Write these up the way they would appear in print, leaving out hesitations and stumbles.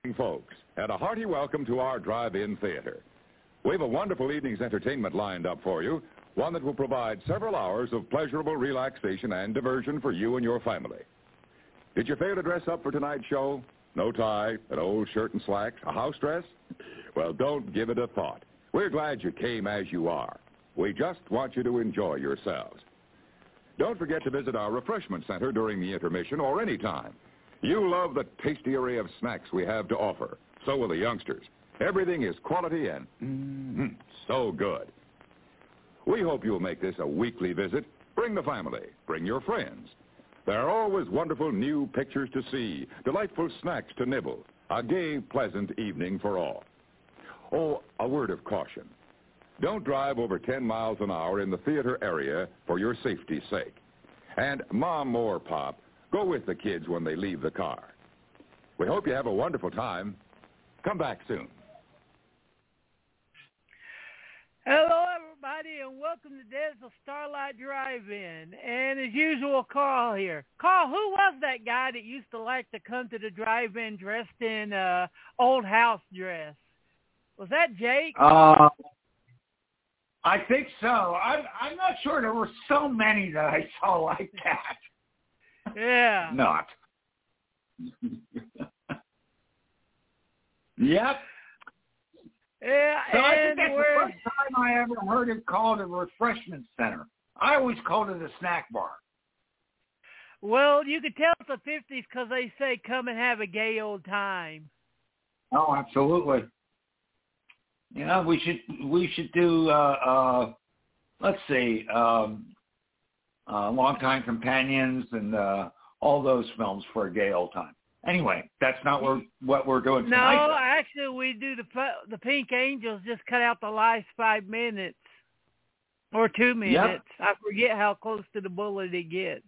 folks, and a hearty welcome to our drive-in theater. We have a wonderful evening's entertainment lined up for you, one that will provide several hours of pleasurable relaxation and diversion for you and your family. Did you fail to dress up for tonight's show? No tie, an old shirt and slacks, a house dress? Well, don't give it a thought. We're glad you came as you are. We just want you to enjoy yourselves. Don't forget to visit our refreshment center during the intermission or any time. You love the tasty array of snacks we have to offer. So will the youngsters. Everything is quality and so good. We hope you'll make this a weekly visit. Bring the family. Bring your friends. There are always wonderful new pictures to see, delightful snacks to nibble, a gay, pleasant evening for all. Oh, a word of caution. Don't drive over 10 miles an hour in the theater area for your safety's sake. And Mom or Pop, go with the kids when they leave the car. We hope you have a wonderful time. Come back soon. Hello, everybody, and welcome to Desert Starlight Drive-In. And as usual, Carl here. Carl, who was that guy that used to like to come to the drive-in dressed in old house dress? Was that Jake? I think so. I'm not sure. There were so many that I saw like that. Yeah. Not. Yep. Yeah, so I think and that's the first time I ever heard it called a refreshment center. I always called it a snack bar. Well, you could tell it's the 50s because they say, come and have a gay old time. Oh, absolutely. You know, we should do, let's see, Longtime Companions and all those films for a gay old time. Anyway, that's not what we're doing tonight. No, actually, we do the Pink Angels, just cut out the last 5 minutes or 2 minutes. Yep. I forget how close to the bullet it gets.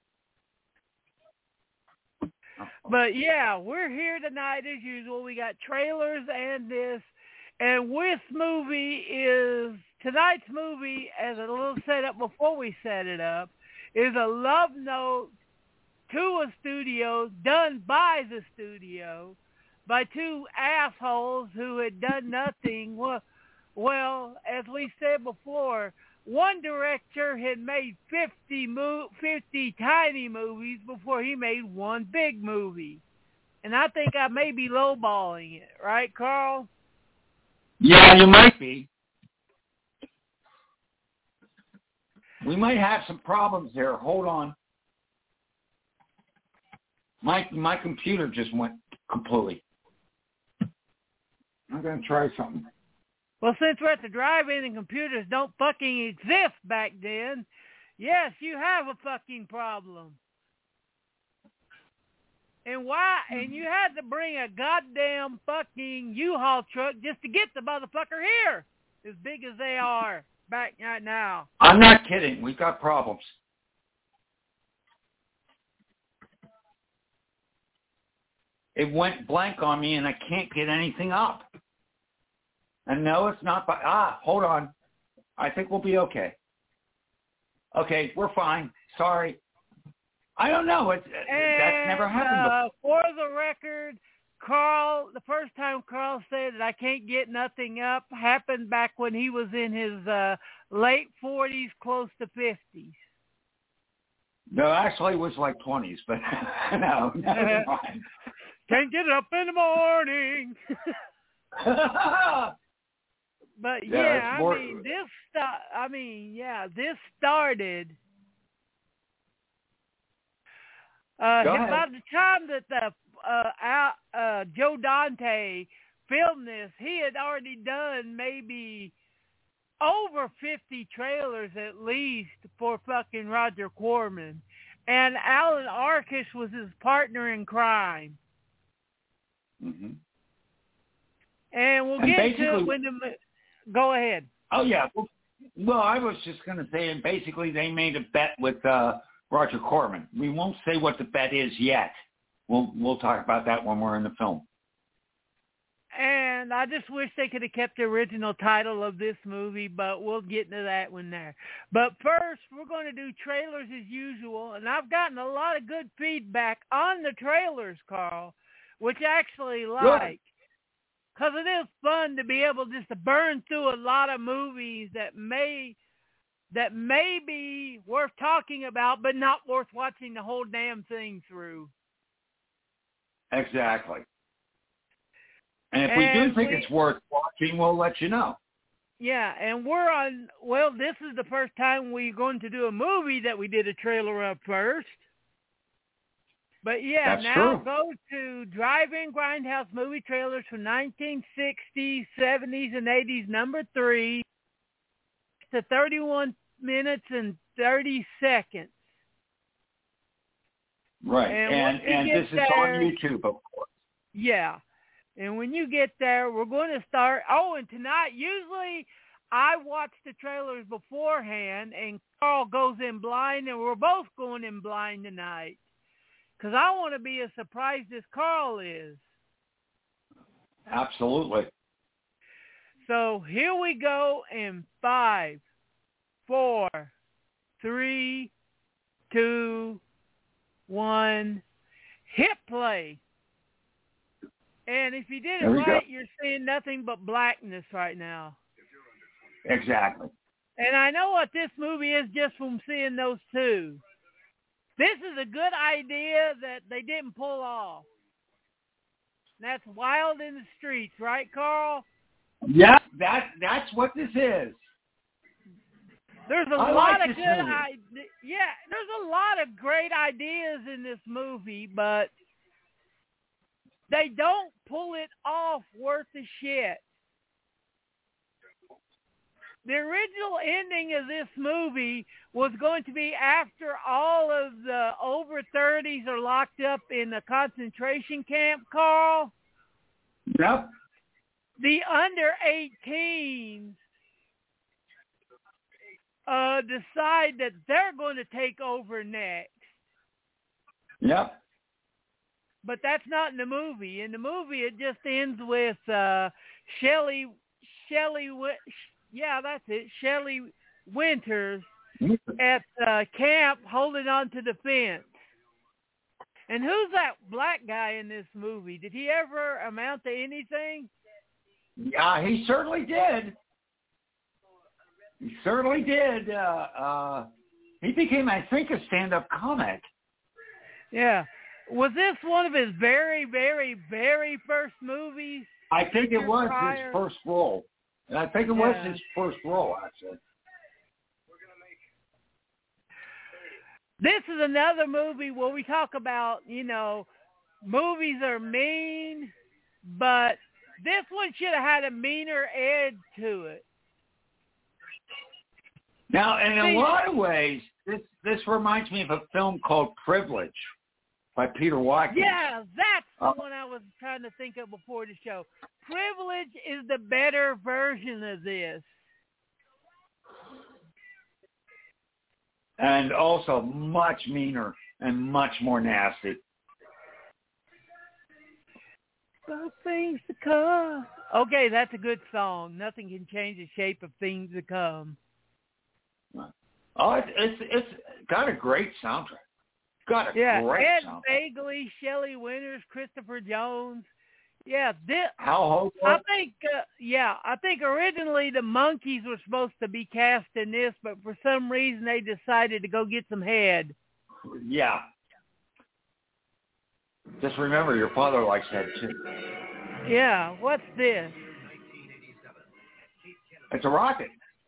But, yeah, we're here tonight as usual. We got trailers and this. And this movie is, tonight's movie, as a little setup before we set it up, is a love note to a studio, done by the studio, by two assholes who had done nothing. Well, as we said before, one director had made 50 tiny movies before he made one big movie. And I think I may be lowballing it, right, Carl? Yeah, you might be. We might have some problems there. Hold on. My computer just went completely. I'm going to try something. Well, since we're at the drive-in and computers don't fucking exist back then, yes, you have a fucking problem. And why? And you had to bring a goddamn fucking U-Haul truck just to get the motherfucker here, as big as they are back right now. I'm not kidding. We've got problems. It went blank on me, and I can't get anything up. And no, it's not by... hold on. I think we'll be okay. Okay, we're fine. Sorry. I don't know. That's never happened before. For the record, Carl, the first time Carl said that I can't get nothing up happened back when he was in his late 40s, close to 50s. No, actually it was like 20s, but no, never mind. Can't get up in the morning. But yeah, this started. About the time that Joe Dante filmed this, he had already done maybe over 50 trailers at least for fucking Roger Corman. And Alan Arkush was his partner in crime. Mm-hmm. And we'll get to it when go ahead. Oh, yeah. Well, I was just going to say, and basically they made a bet with Roger Corman. We won't say what the bet is yet. We'll talk about that when we're in the film. And I just wish they could have kept the original title of this movie, but we'll get into that one there. But first, we're going to do trailers as usual, and I've gotten a lot of good feedback on the trailers, Carl. which I actually like. Because it is fun to be able just to burn through a lot of movies that may be worth talking about, but not worth watching the whole damn thing through. Exactly. And if we do think it's worth watching, we'll let you know. Yeah, and this is the first time we're going to do a movie that we did a trailer of first. But yeah, That's now true. go to Drive-In Grindhouse movie trailers from 1960s, 70s, and 80s, number 3, to 31 minutes and 30 seconds. Right, and this is on YouTube, of course. Yeah, and when you get there, we're going to start. Oh, and tonight, usually I watch the trailers beforehand, and Carl goes in blind, and we're both going in blind tonight. Because I want to be as surprised as Carl is. Absolutely. So here we go in 5, 4, 3, 2, 1. Hit play. And if you did it right, you're seeing nothing but blackness right now. Exactly. And I know what this movie is just from seeing those two. This is a good idea that they didn't pull off. That's Wild in the Streets, right, Carl? Yeah, that's what this is. There's a lot of good ideas. Yeah, there's a lot of great ideas in this movie, but they don't pull it off worth the shit. The original ending of this movie was going to be after all of the over 30s are locked up in a concentration camp, Carl. Yep. The under 18s decide that they're going to take over next. Yep. But that's not in the movie. In the movie, it just ends with Shelley Winters at camp holding on to the fence. And who's that black guy in this movie? Did he ever amount to anything? Yeah, he certainly did. He certainly did. He became, I think, a stand-up comic. Yeah. Was this one of his very, very, very first movies? I think it was his first role. And I think it was his first role, actually. This is another movie where we talk about, movies are mean, but this one should have had a meaner edge to it. Now, in a lot of ways, this reminds me of a film called Privilege by Peter Watkins. Yeah, that's the one I was trying to think of before the show. Privilege is the better version of this. And also much meaner and much more nasty. The things to come. Okay, that's a good song. Nothing can change the shape of things to come. Oh, it's got a great soundtrack. Got a great Ed soundtrack. Begley, Shelley Winters, Christopher Jones. Yeah, Hal Hogarth. I think originally the Monkees were supposed to be cast in this, but for some reason they decided to go get some head. Yeah. Just remember, your father likes head too. Yeah, what's this? It's a rocket.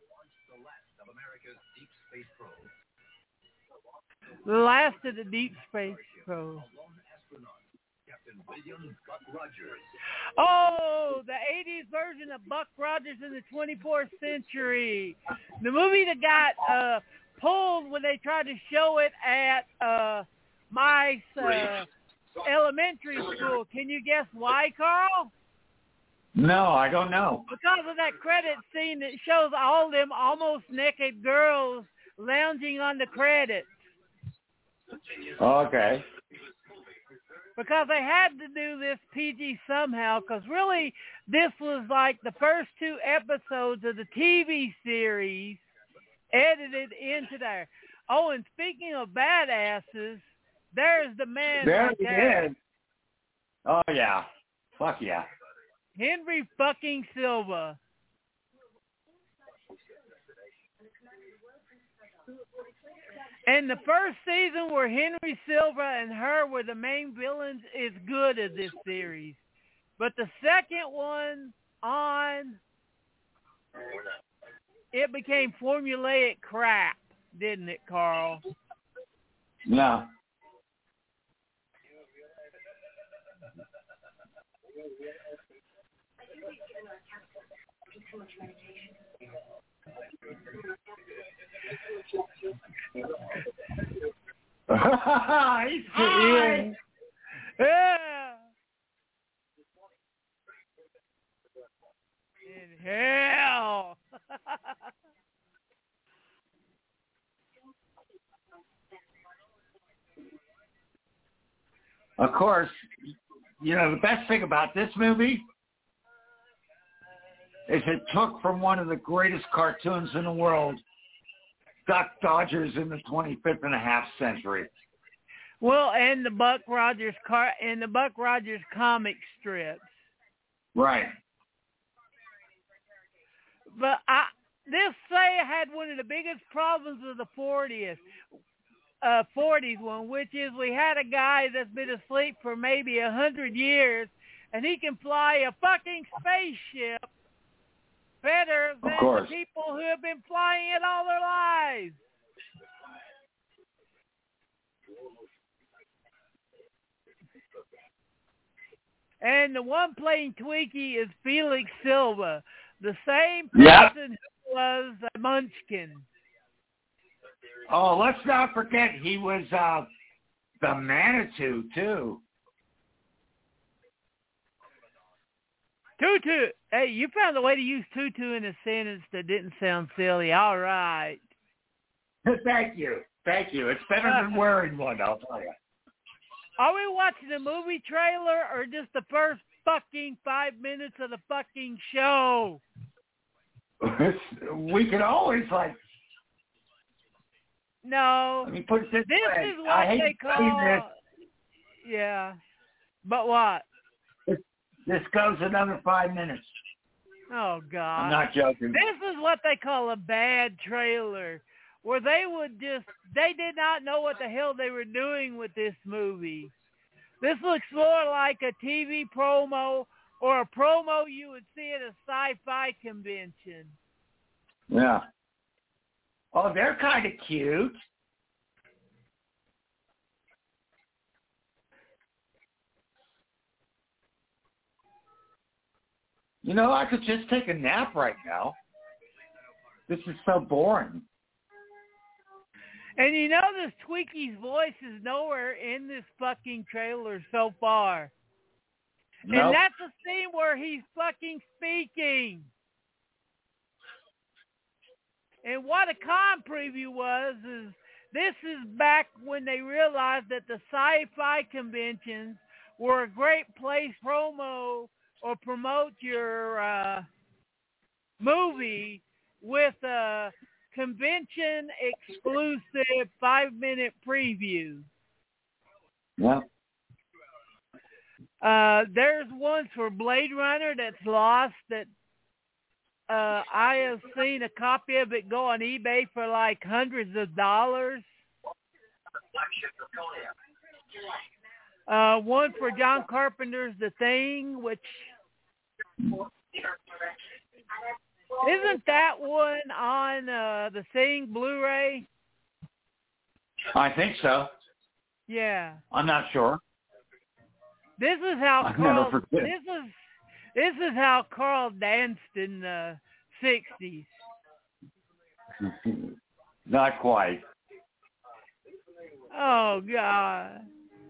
The last of the Deep Space Probe. Oh, the 80s version of Buck Rogers in the 24th century. The movie that got pulled when they tried to show it at my elementary school. Can you guess why, Carl? No, I don't know. Because of that credit scene that shows all them almost naked girls lounging on the credits. Okay. Because they had to do this PG somehow, because really this was like the first 2 episodes of the TV series edited into there. Oh, and speaking of badasses, there's the man right there. Oh, yeah. Fuck yeah. Henry fucking Silva. And the first season where Henry Silva and her were the main villains is good as this series. But the second one on, it became formulaic crap, didn't it, Carl? Yeah. He's high. Yeah. In hell. Of course, you know, the best thing about this movie is it took from one of the greatest cartoons in the world, Duck Dodgers in the 25th and a half century. Well, and the Buck Rogers comic strips. Right. But this say had one of the biggest problems of the 40s one, which is we had a guy that's been asleep for maybe 100 years, and he can fly a fucking spaceship better than the people who have been flying it all their lives. And the one playing Twinkie is Felix Silva, the same person who was a Munchkin. Oh, let's not forget he was the Manitou, too. Tutu. Hey, you found a way to use tutu in a sentence that didn't sound silly. All right. Thank you. Thank you. It's better than wearing one, I'll tell you. Are we watching the movie trailer or just the first fucking 5 minutes of the fucking show? We can always, No. Let me put it this way. Is what they call... Yeah. But what? This goes another 5 minutes. Oh, God. I'm not joking. This is what they call a bad trailer, where they did not know what the hell they were doing with this movie. This looks more like a TV promo or a promo you would see at a sci-fi convention. Yeah. Oh, they're kind of cute. You know, I could just take a nap right now. This is so boring. And you know this Twinkies voice is nowhere in this fucking trailer so far. Nope. And that's a scene where he's fucking speaking. And what a con preview was is this is back when they realized that the sci-fi conventions were a great place promo or promote your movie with a convention exclusive 5-minute preview. Yeah. There's one for Blade Runner that's lost that I have seen a copy of it go on eBay for like hundreds of dollars. One for John Carpenter's The Thing, which isn't that one on the Thing Blu-ray? I think so. Yeah. I'm not sure. This is how This is how Carl danced in the 60s. Not quite. Oh, God.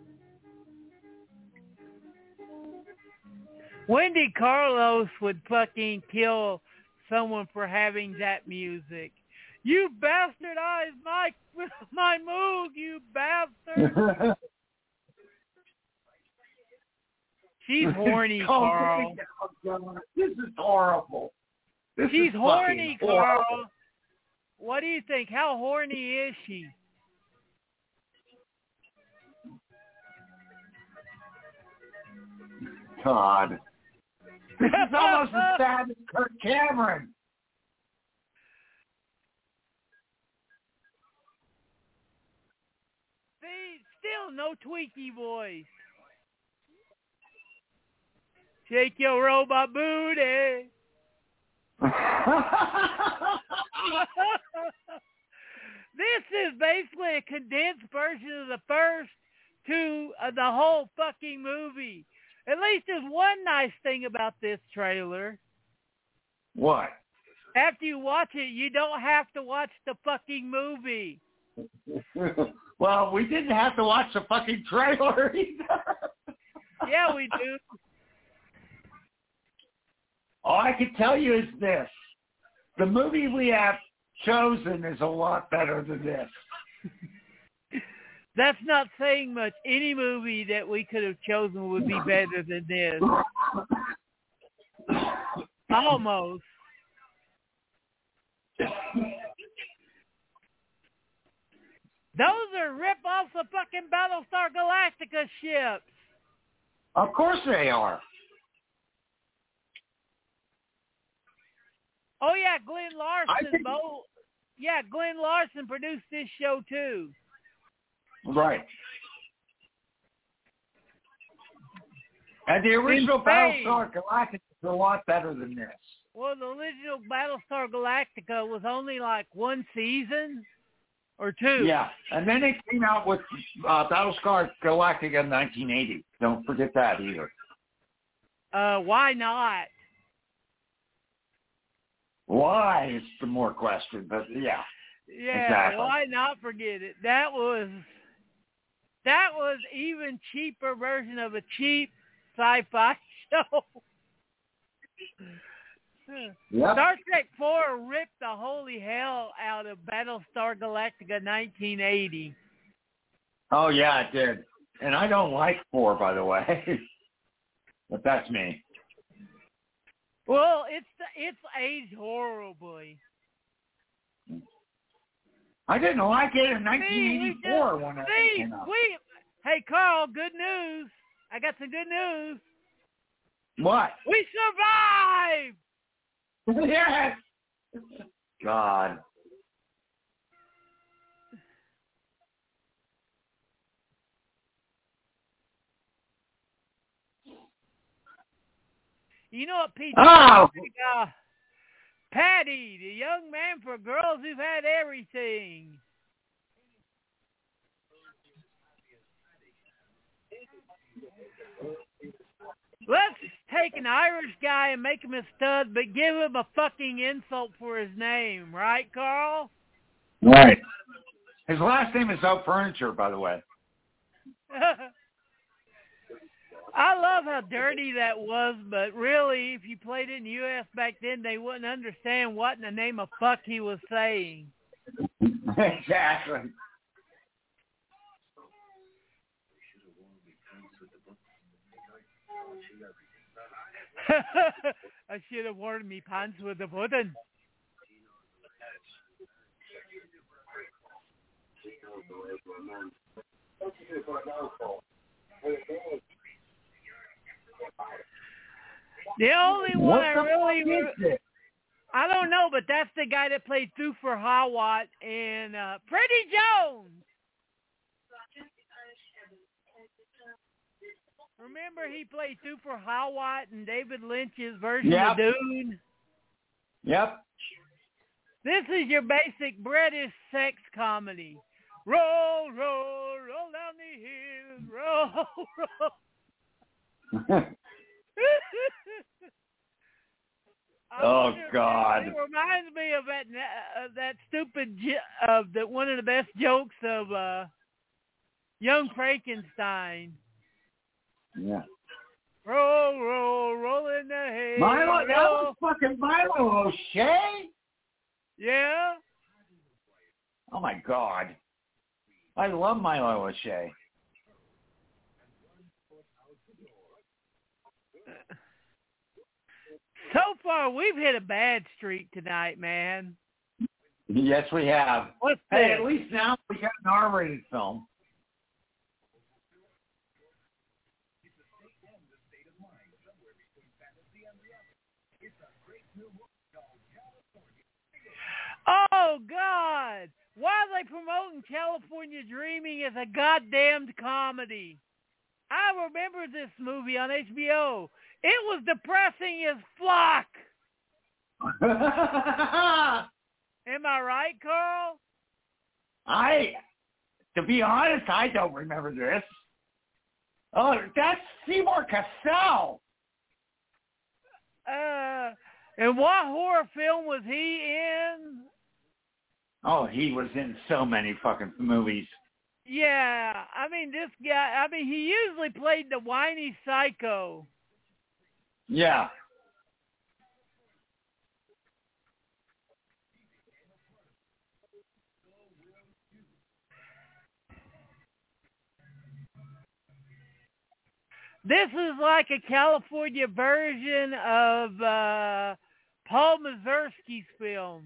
Wendy Carlos would fucking kill someone for having that music. You bastardized my move, you bastard. She's horny, Carl. This is horrible. She's horny, Carl. What do you think? How horny is she? God. This is almost as sad as Kirk Cameron. See, still no Tweaky voice. Shake your robot booty. This is basically a condensed version of the first two of the whole fucking movie. At least there's one nice thing about this trailer. What? After you watch it, you don't have to watch the fucking movie. Well, we didn't have to watch the fucking trailer either. Yeah, we do. All I can tell you is this. The movie we have chosen is a lot better than this. That's not saying much. Any movie that we could have chosen would be better than this. Almost. Those are rip-offs of fucking Battlestar Galactica ships. Of course they are. Oh, yeah, Glenn Larson. Glenn Larson produced this show, too. Right. And the original Battlestar Galactica is a lot better than this. Well, the original Battlestar Galactica was only like one season or two. Yeah, and then they came out with Battlestar Galactica in 1980. Don't forget that either. Why not? Why is the more question, but yeah. Yeah, exactly. Why not forget it? That was even cheaper version of a cheap sci-fi show. Yep. Star Trek 4 ripped the holy hell out of Battlestar Galactica 1980. Oh, yeah, it did. And I don't like 4, by the way. But that's me. Well, it's aged horribly. I didn't like it in 1984 when it came out. Hey, Carl, good news. I got some good news. What? We survived! Yes! God. You know what, Pete? Oh! Patty, the young man for girls who've had everything. Let's take an Irish guy and make him a stud, but give him a fucking insult for his name. Right, Carl? Right. His last name is Out Furniture, by the way. I love how dirty that was, but really, if you played it in the U.S. back then, they wouldn't understand what in the name of fuck he was saying. Exactly. I should have worn me pants with the button. The only one I don't know, but that's the guy that played Thufir Hawat in Pretty Jones. Remember he played Thufir Hawat in David Lynch's version of Dune? Yep. This is your basic British sex comedy. Roll, roll, roll down the hill, roll, roll. Oh God! It reminds me of that stupid one of the best jokes of Young Frankenstein. Yeah. Roll, roll, roll in the hay. Milo, that was fucking Milo O'Shea. Yeah. Oh my God! I love Milo O'Shea. So far, we've hit a bad streak tonight, man. Yes, we have. What's hey, this? At least now we got an R-rated film. Oh, God. Why are they promoting California Dreaming as a goddamned comedy? I remember this movie on HBO. It was depressing as fuck. Am I right, Carl? To be honest, I don't remember this. Oh, that's Seymour Cassell. And what horror film was he in? Oh, he was in so many fucking movies. Yeah, I mean, this guy, he usually played the whiny psycho. Yeah. This is like a California version of Paul Mazursky's films.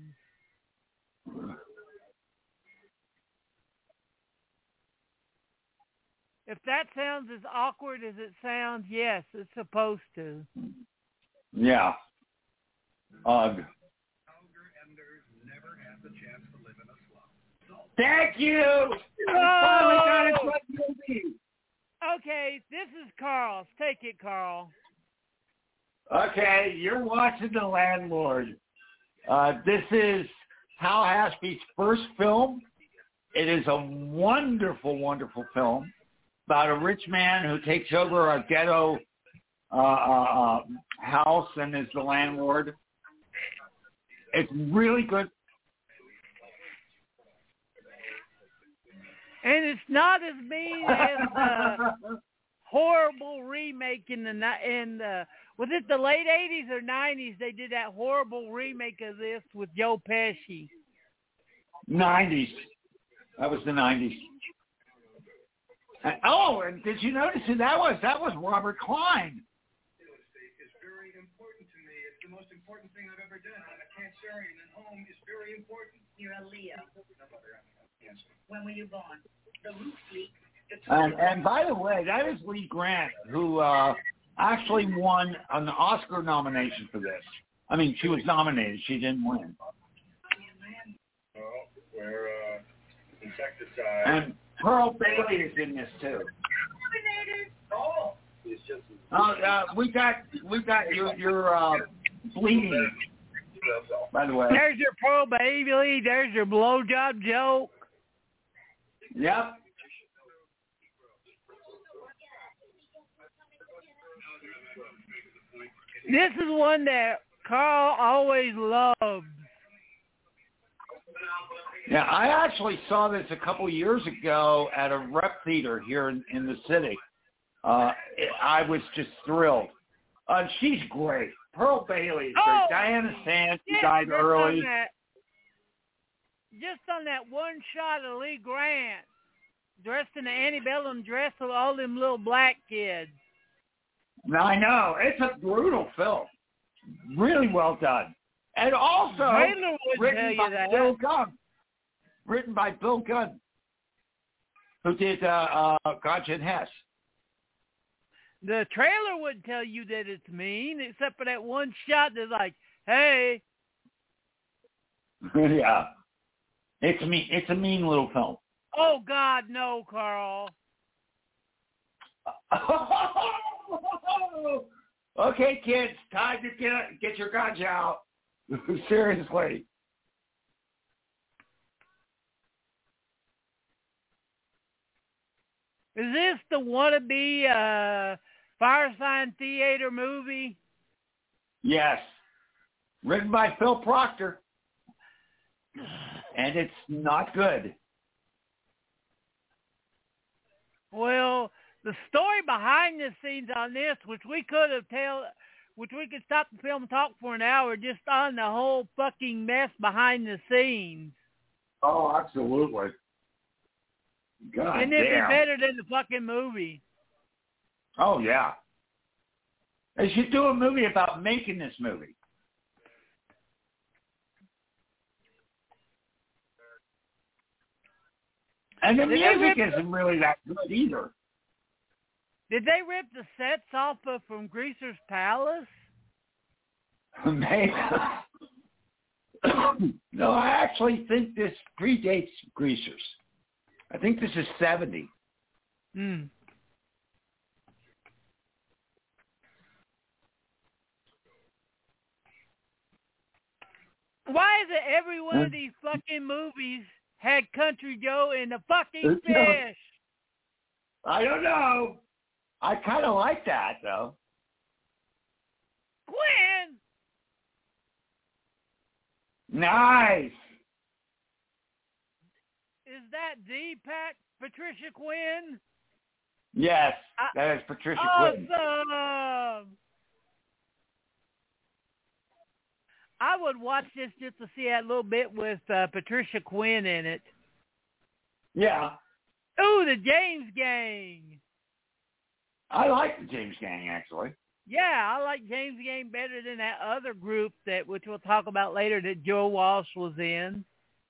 If that sounds as awkward as it sounds, yes, it's supposed to. Yeah. Ugh. Thank you! Finally got it right movie. Okay, this is Carl's. Take it, Carl. Okay, you're watching The Landlord. This is Hal Ashby's first film. It is a wonderful, wonderful film about a rich man who takes over a ghetto house and is the landlord. It's really good. And it's not as mean as the horrible remake was it the late 80s or 90s? They did that horrible remake of this with Joe Pesci. 90s. That was the 90s. And did you notice who that was? That was Robert Klein. It's very important to me. It's the most important thing I've ever done. I'm a Cancerian, and home is very important. You're a Leo. When were you born? The roof leak. And by the way, that is Lee Grant, who actually won an Oscar nomination for this. I mean, she was nominated. She didn't win. Oh, where insecticide. And Pearl Bailey is in this too. Oh, it's just. We got your bleeding. By the way. There's your Pearl Bailey. There's your blowjob joke. Yep. This is one that Carl always loved. Yeah, I actually saw this a couple years ago at a rep theater here in the city. I was just thrilled. She's great. Pearl Bailey is great. Diana Sands died early. Just on that one shot of Lee Grant dressed in the antebellum dress with all them little black kids. I know. It's a brutal film. Really well done. And also written by Bill Gunn. Written by Bill Gunn, who did Gotcha and Hess. The trailer wouldn't tell you that it's mean, except for that one shot that's like, hey. Yeah. It's a mean little film. Oh, God, no, Carl. Okay, kids, time to get your guns out. Seriously. Is this the wannabe Firesign Theater movie? Yes. Written by Phil Proctor. And it's not good. Well, the story behind the scenes on this, which we could stop the film and talk for an hour just on the whole fucking mess behind the scenes. Oh, absolutely. God and it'd damn. be better than the fucking movie. Oh, yeah. They should do a movie about making this movie. And the music isn't really that good either. Did they rip the sets off from Greaser's Palace? Maybe. No, I actually think this predates Greasers. I think this is 70. Mm. Why is it every one of these fucking movies had Country Joe in the fucking fish? I don't know. I kind of like that, though. Quinn! Nice. Is that D-Pack Patricia Quinn? Yes, that is Patricia Quinn. Awesome! I would watch this just to see that little bit with Patricia Quinn in it. Yeah. Ooh, the James Gang. I like the James Gang, actually. Yeah, I like James Gang better than that other group which we'll talk about later that Joe Walsh was in.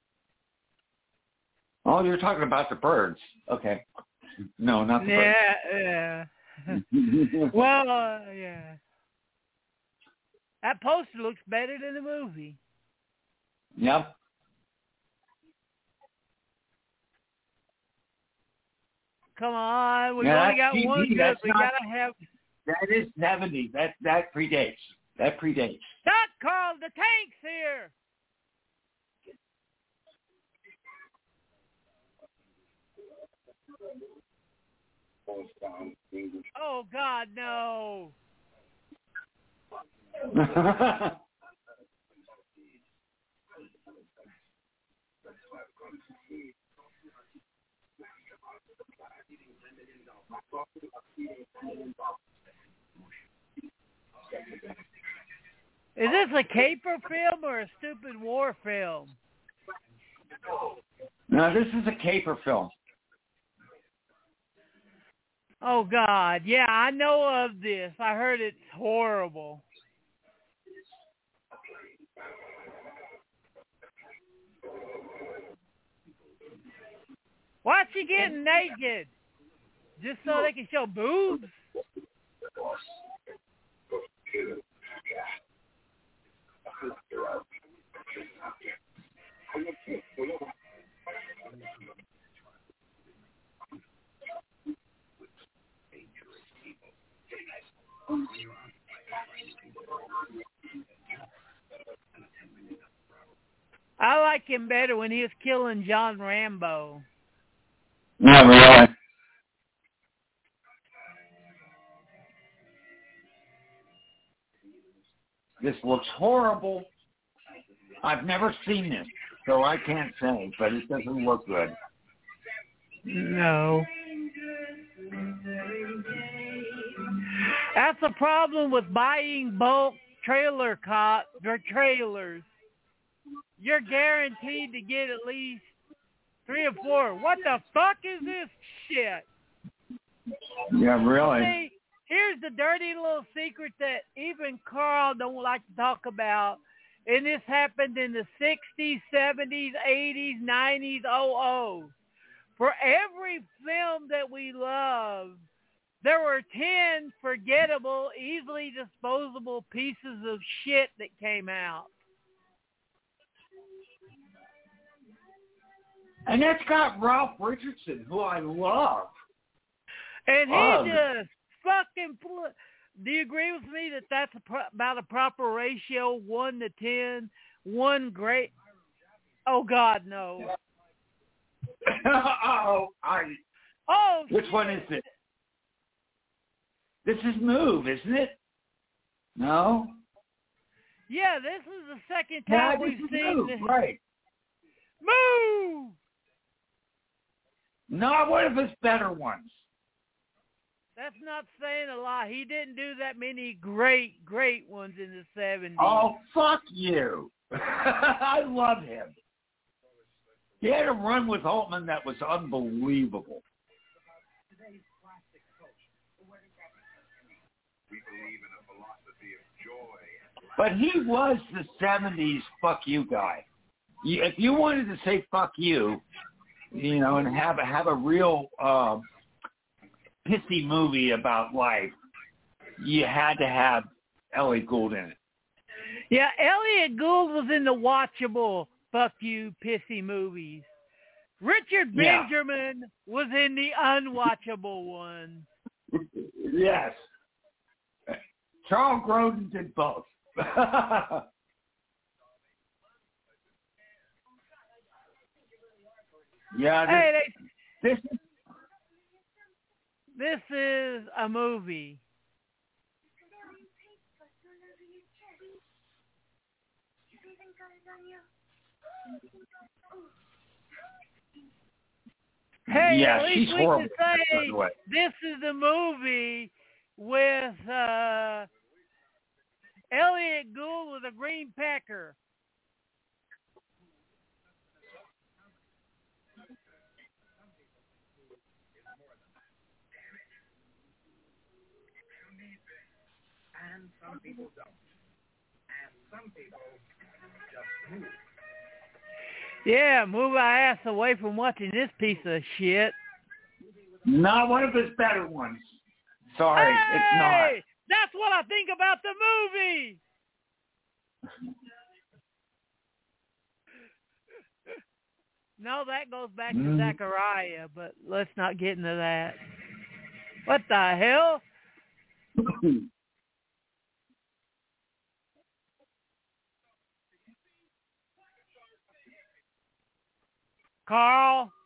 Oh, you're talking about the Birds. Okay. No, not the Birds. Yeah. Well, yeah. That poster looks better than the movie. Yep. Come on, we only got TV, one good. We gotta have. That is 70. That predates. That predates. Stop, Carl. The tank's here. Oh God, no. Is this a caper film or a stupid war film? No, this is a caper film. Oh, God. Yeah, I know of this. I heard it's horrible. Why's she getting naked? Just so they can show boobs? I like him better when he was killing John Rambo. Yeah, really. This looks horrible. I've never seen this, so I can't say, but it doesn't look good. No. That's the problem with buying bulk trailers. You're guaranteed to get at least 3 or 4. What the fuck is this shit? Yeah, really. See, here's the dirty little secret that even Carl don't like to talk about. And this happened in the 60s, 70s, 80s, 90s, 00s. For every film that we love, there were 10 forgettable, easily disposable pieces of shit that came out. And that's got Ralph Richardson, who I love. And he just fucking... Do you agree with me that that's about a proper ratio, 1 to 10? One great... Oh, God, no. Which one is it? This is Move, isn't it? No? Yeah, this is the second time we've seen Move, this. right. Move! Not one of his better ones. That's not saying a lot. He didn't do that many great ones in the 70s. Oh, fuck you. I love him. He had a run with Altman that was unbelievable. But he was the 70s fuck you guy. If you wanted to say fuck you, you know, and have a real pissy movie about life, you had to have Ellie Gould in it. Yeah, Elliot Gould was in the watchable fuck you pissy movies. Richard Benjamin was in the unwatchable one. Yes. Charles Grodin did both. Yeah. This is a movie. Hey, yeah, at least she's we horrible. can say this is the movie with Elliot Gould with a green pecker. And some people don't. And some people just move. Yeah, move our ass away from watching this piece of shit. Not one of his better ones. Sorry, it's not. That's what I think about the movie. No, that goes back to Zachariah, but let's not get into that. What the hell? Carl?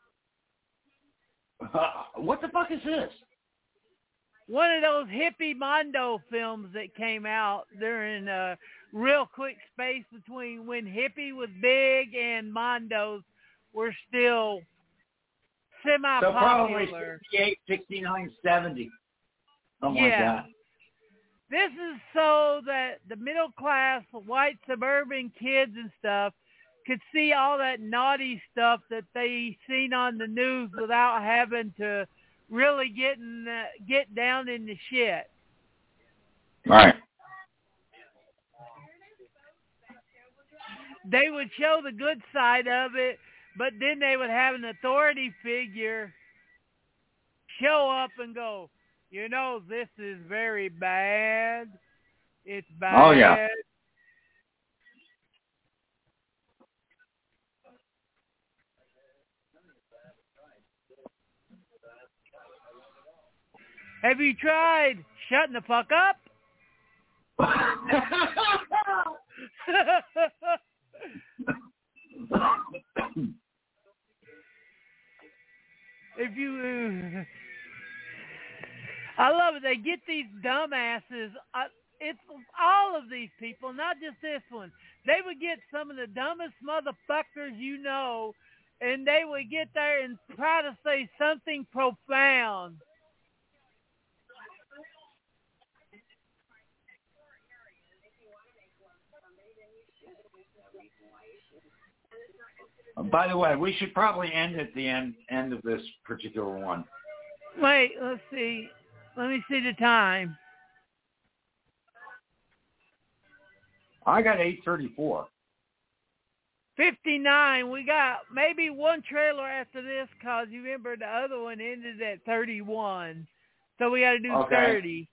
What the fuck is this? One of those hippie Mondo films that came out during a real quick space between when hippie was big and Mondos were still semi-popular. So probably 68, 69, 70. Something like that. This is so that the middle class, white suburban kids and stuff could see all that naughty stuff that they seen on the news without having to really get down in the shit. Right. They would show the good side of it, but then they would have an authority figure show up and go, you know, this is very bad. It's bad. Oh, yeah. Have you tried shutting the fuck up? If you, I love it. They get these dumbasses. It's all of these people, not just this one. They would get some of the dumbest motherfuckers you know, and they would get there and try to say something profound. By the way, we should probably end at the end of this particular one. Wait, let's see. Let me see the time. I got 8:34. 59. We got maybe one trailer after this because you remember the other one ended at 31. So we got to do 30.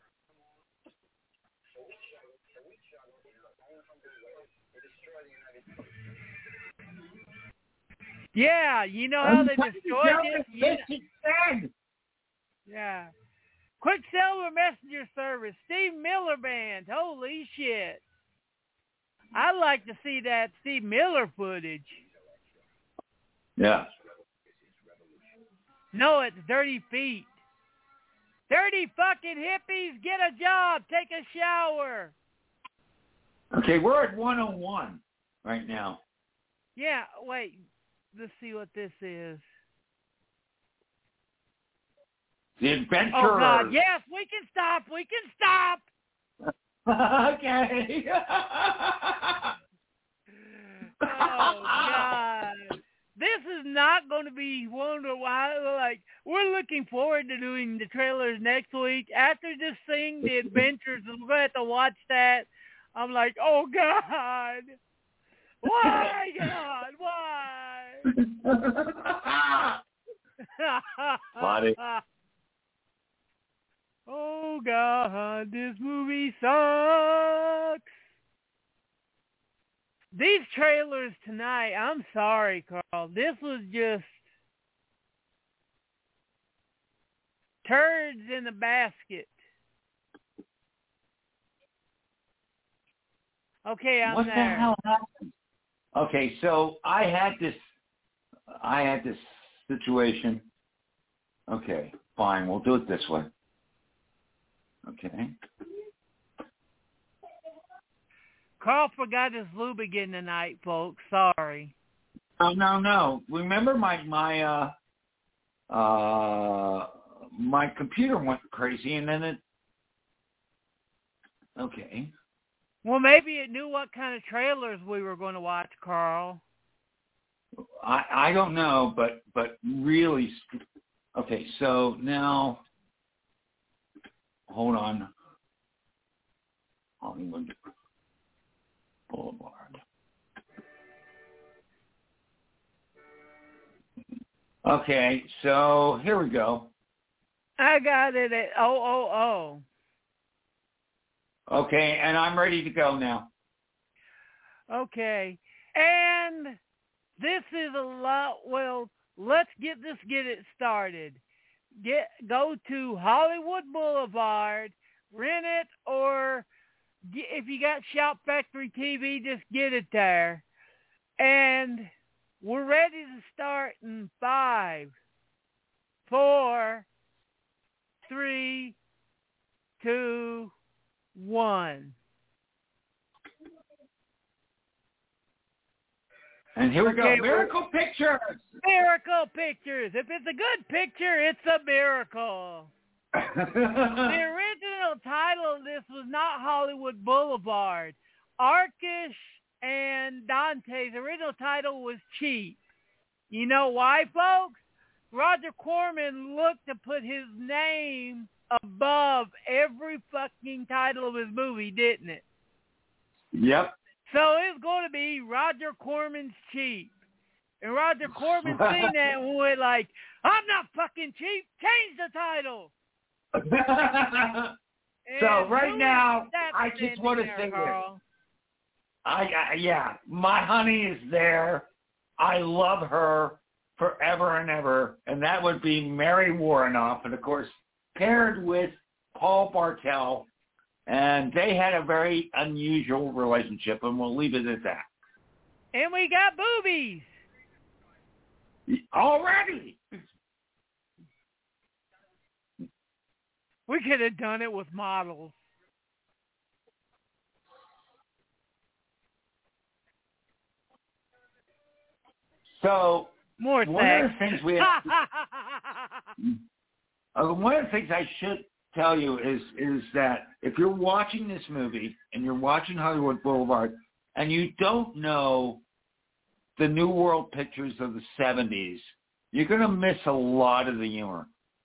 Yeah, you know how they destroyed it? Yeah. Quicksilver Messenger Service, Steve Miller Band. Holy shit. I'd like to see that Steve Miller footage. Yeah. No, it's Dirty Feet. Dirty fucking hippies, get a job. Take a shower. Okay, we're at 101 right now. Yeah, wait. Let's see what this is. The Adventurers. Oh, God. Yes, we can stop. We can stop. Okay. Oh, God. This is not going to be like, we're looking forward to doing the trailers next week. After just seeing The Adventures, we're going to have to watch that. I'm like, oh, God. Why, God? Why? Funny. Oh, God, this movie sucks. these trailers tonight, I'm sorry, Carl. This was just turds in a basket. Okay, I'm what there. What the hell happened? Okay, so I had this situation. Okay, fine. We'll do it this way. Okay. Carl forgot his lube again tonight, folks. Sorry. Oh, no. Remember my computer went crazy, and then it. Okay. Well, maybe it knew what kind of trailers we were going to watch, Carl. I don't know, but really. Okay, so now, hold on. Hollywood Boulevard. Okay, so here we go. I got it at 000. Okay, and I'm ready to go now. Okay, and this is a lot. Well, let's get it started. Go to Hollywood Boulevard, rent it, or if you got Shout Factory TV, just get it there. And we're ready to start in 5, 4, 3, 2, 1. And here we go. Miracle Pictures. Miracle Pictures. If it's a good picture, it's a miracle. The original title of this was not Hollywood Boulevard. Arkish and Dante's original title was Cheap. You know why, folks? Roger Corman looked to put his name above every fucking title of his movie, didn't it? Yep. So it's going to be Roger Corman's Cheap. And Roger Corman seen that and went like, I'm not fucking cheap. Change the title. So right now, I just want to say this. Yeah, my honey is there. I love her forever and ever. And that would be Mary Warrenoff. And, of course, paired with Paul Bartel. And they had a very unusual relationship, and we'll leave it at that. And we got boobies. Already? We could have done it with models. So, more sex. One of the things I should tell you is that if you're watching this movie and you're watching Hollywood Boulevard and you don't know the New World Pictures of the 70s, you're going to miss a lot of the humor.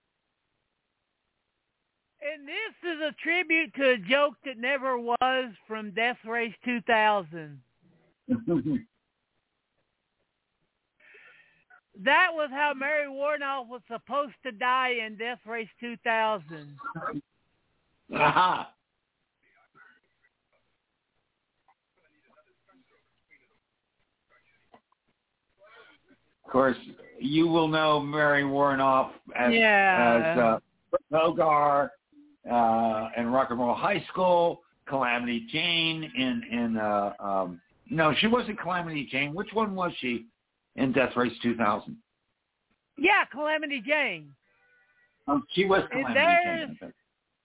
And this is a tribute to a joke that never was from Death Race 2000. That was how Mary Warrenoff was supposed to die in Death Race 2000. Aha. Of course, you will know Mary Warrenoff as Hogar in Rock and Roll High School, Calamity Jane in no, she wasn't Calamity Jane. Which one was she in Death Race 2000? Yeah, Calamity Jane. She was Calamity Jane.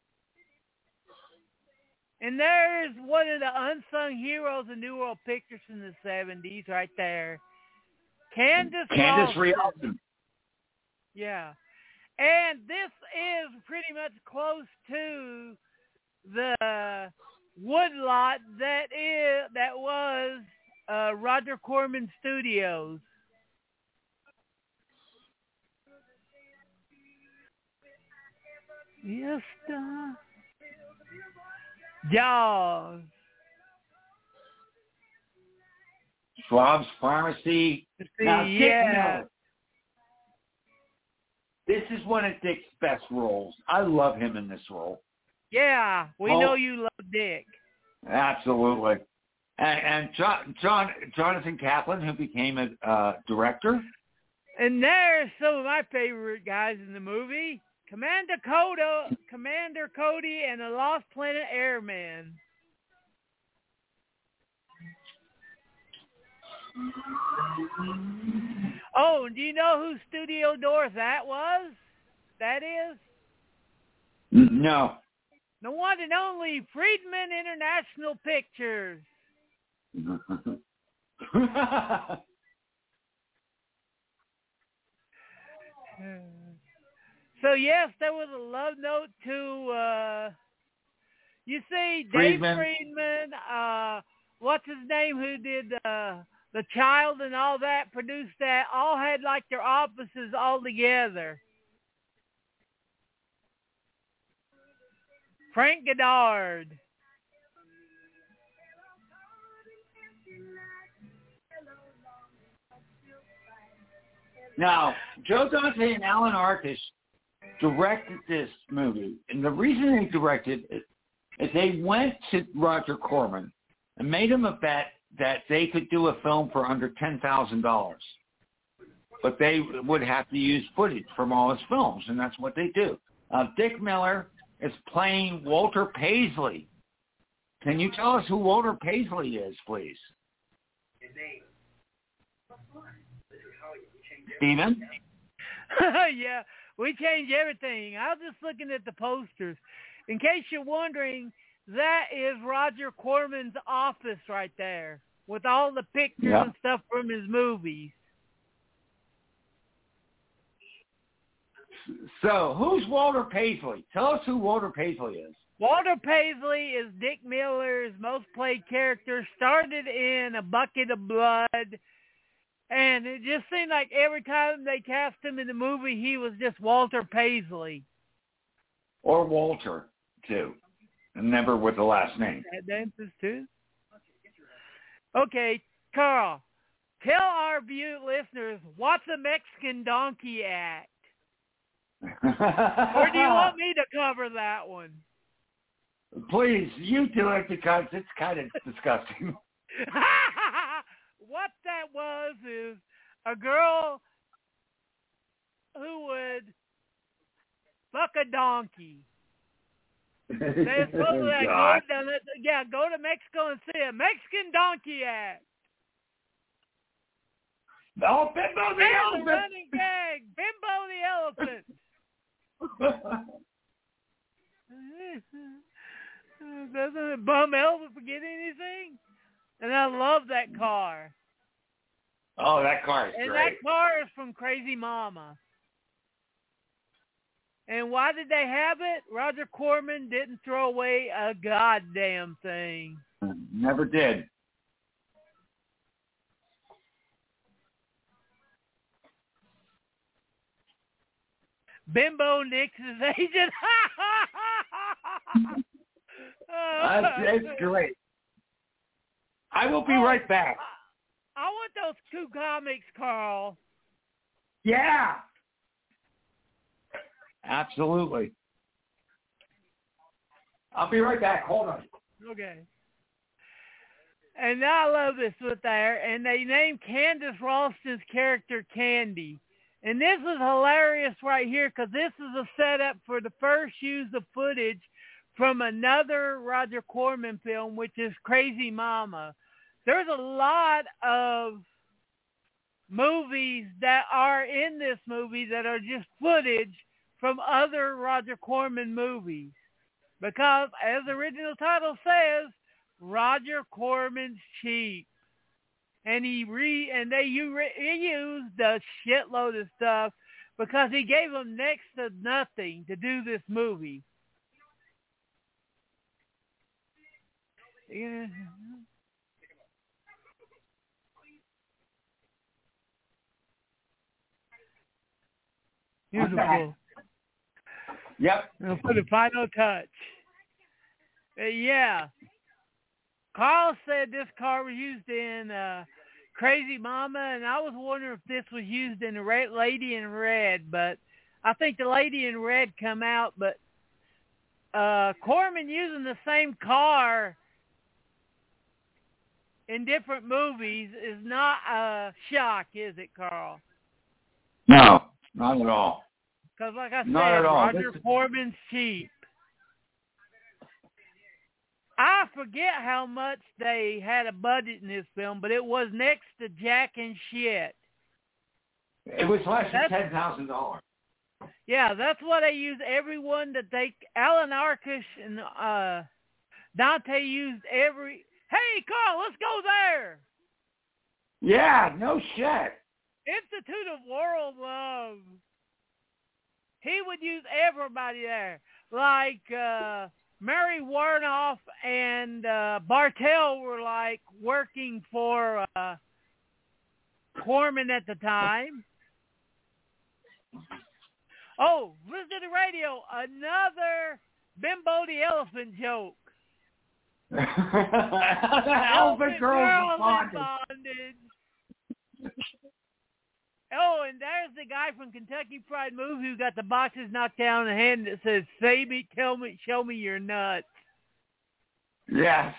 And there's one of the unsung heroes of New World Pictures in the 70s right there. Candace Rialton. Yeah. And this is pretty much close to the woodlot that was Roger Corman Studios. Yes, Jaws. Schwab's Pharmacy. Now, yeah. This is one of Dick's best roles. I love him in this role. Yeah, we know you love Dick. Absolutely. And Jonathan Kaplan, who became a director. And there's some of my favorite guys in the movie. Commander Cody and the Lost Planet Airmen. Oh, and do you know whose studio doors that was? That is? No. The one and only Friedman International Pictures. So, yes, there was a love note to, you see, Dave Friedman, what's his name, who did The Child and all that, produced that, all had like their offices all together. Frank Goddard. Now, Joe Dante and Alan Arkush directed this movie, and the reason they directed it is they went to Roger Corman and made him a bet that they could do a film for under $10,000. But they would have to use footage from all his films, and that's what they do. Dick Miller is playing Walter Paisley. Can you tell us who Walter Paisley is, please? His name. Steven? Yeah, we changed everything. I was just looking at the posters. In case you're wondering, that is Roger Corman's office right there with all the pictures and stuff from his movies. So, who's Walter Paisley? Tell us who Walter Paisley is. Walter Paisley is Dick Miller's most played character, started in A Bucket of Blood, and it just seemed like every time they cast him in the movie, he was just Walter Paisley. Or Walter, too. And never with the last name. That dances, too. Okay, Carl, tell our listeners, what's a Mexican donkey act? Or do you want me to cover that one? Please, you do it because it's kind of disgusting. What that was is a girl who would fuck a donkey. They're supposed to go to Mexico and see a Mexican donkey act. Oh, Bimbo the elephant! The running gag, Bimbo the elephant. Doesn't a bum elephant forget anything? And I love that car. Oh, that car is great. And that car is from Crazy Mama. And why did they have it? Roger Corman didn't throw away a goddamn thing. Never did. Bimbo Nix's agent. That's great. I will be right back. I want those 2 comics, Carl. Yeah. Absolutely. I'll be right back. Hold on. Okay. And I love this with there. And they named Candace Ralston's character Candy. And this is hilarious right here because this is a setup for the first use of footage from another Roger Corman film, which is Crazy Mama. There's a lot of movies that are in this movie that are just footage from other Roger Corman movies. Because, as the original title says, Roger Corman's cheap. And he used a shitload of stuff because he gave them next to nothing to do this movie. Yeah. Beautiful. Yep. I'll put a final touch. Yeah. Carl said this car was used in Crazy Mama, and I was wondering if this was used in the Lady in Red, but I think the Lady in Red come out, but Corman using the same car in different movies is not a shock, is it, Carl? No, not at all. Because, like I Not said, at all. Roger Corman's cheap. I forget how much they had a budget in this film, but it was next to Jack and shit. It was less than $10,000. Yeah, that's what they used. Everyone that Alan Arkush and Dante used every. Hey, Carl, let's go there. Yeah, no shit. Institute of World Love. He would use everybody there, like Mary Warnoff and Bartell were like working for Corman at the time. Oh, listen to the radio. Another Bimbo the Elephant joke. The elephant girl is bondage. Oh, and there's the guy from Kentucky Fried Movie who got the boxes knocked down in the hand that says, "Say me, tell me, show me your nuts." Yes.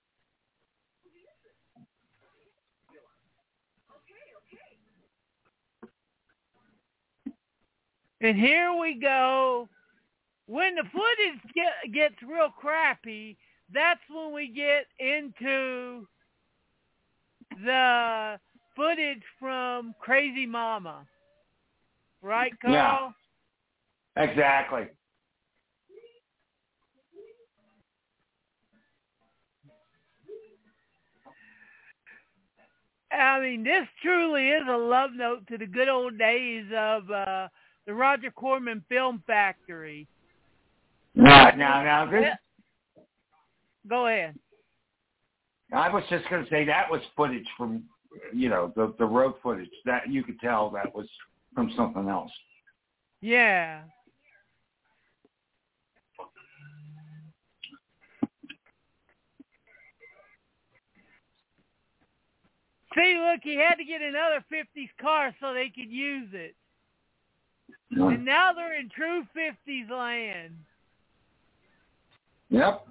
And here we go. When the footage gets real crappy, that's when we get into the footage from Crazy Mama. Right, Carl? Yeah, exactly. I mean, this truly is a love note to the good old days of the Roger Corman Film Factory. Now, this... Go ahead. I was just going to say that was footage from, the road footage. That you could tell that was from something else. Yeah. See, look, he had to get another 50s car so they could use it. And now they're in true 50s land. Yep.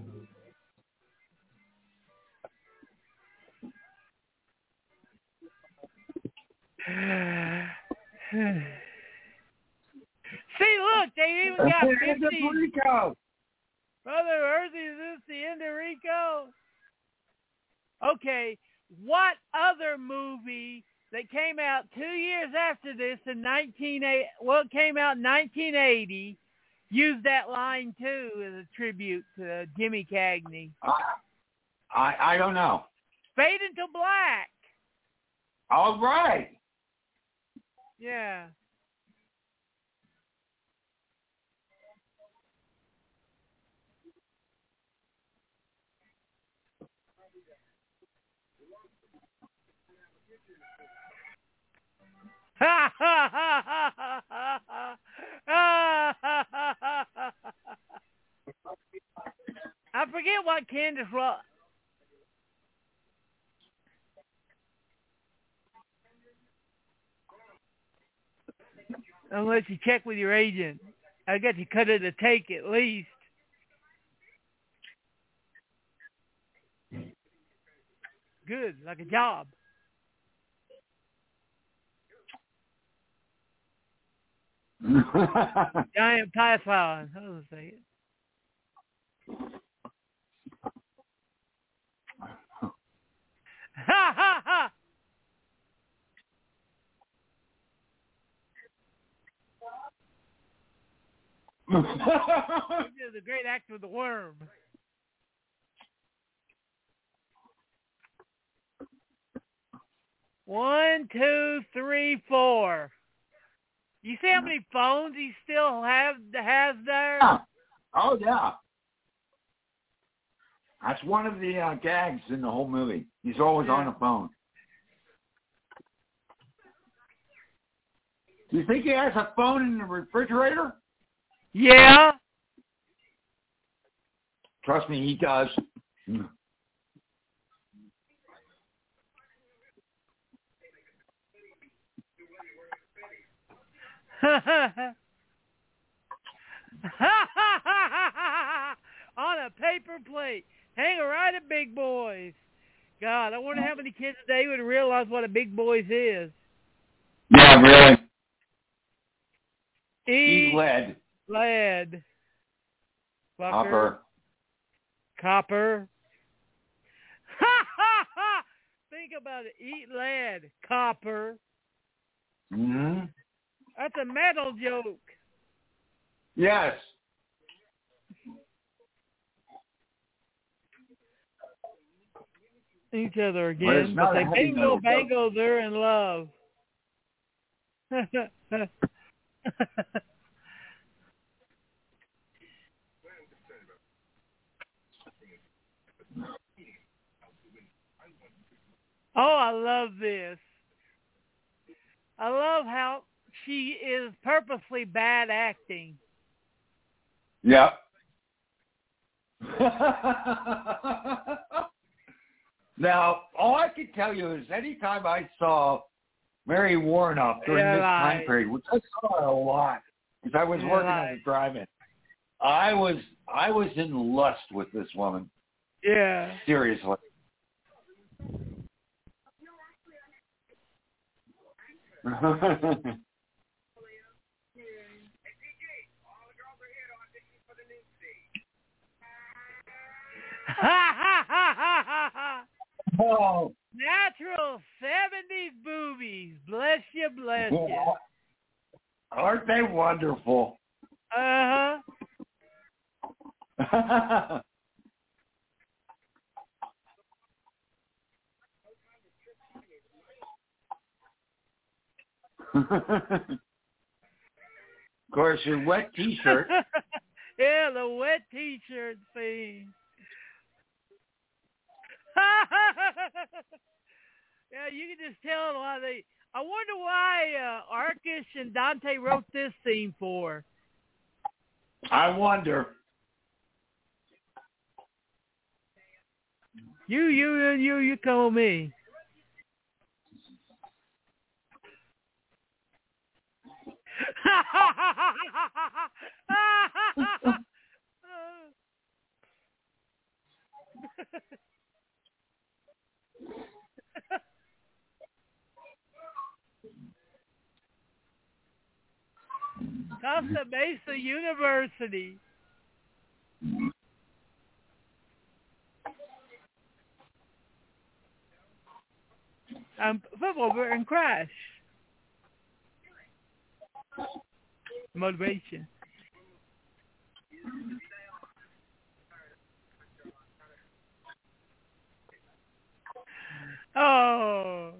See, look, they even got 50s. Rico. Brother Earthy, is this the end of Rico? Okay, what other movie that came out 2 years after this in it came out in 1980, used that line too as a tribute to Jimmy Cagney? I don't know. Fade into Black. All right. Yeah. I forget what Candace Ross. Unless you check with your agent. I got you cut it a take at least. Good, like a job. Giant python. I was saying. Ha ha ha! This is a great actor with the worm. One, two, three, four. You see how many phones he still has there? Yeah. Oh, yeah. That's one of the gags in the whole movie. He's always on the phone. Do you think he has a phone in the refrigerator? Yeah. Trust me, he does. On a paper plate. Hang right at Big Boys. God, I wonder how many kids today would realize what a Big Boys is. Yeah, really. Eat lead. Lead. Copper. Copper. Ha ha ha! Think about it. Eat lead. Copper. Mm-hmm. That's a metal joke. Yes. Each other Well, again. it's not But a they heavy bingo metal bango, they're in love. Oh, I love this. I love how she is purposely bad acting. Yep. Now, all I can tell you is anytime I saw Mary Warnoff during this time period, which I saw a lot, because I was working at a drive-in, I was in lust with this woman. Yeah. Seriously. Oh. Natural 70s boobies. Bless you, bless you. Aren't they wonderful? Uh-huh. Of course, your wet T-shirt. Yeah, the wet T-shirt thing. Yeah, you can just tell why they... I wonder why Arkish and Dante wrote this theme for. I wonder. You call me. Costa Mesa University. Football and Crash. Motivation. Oh.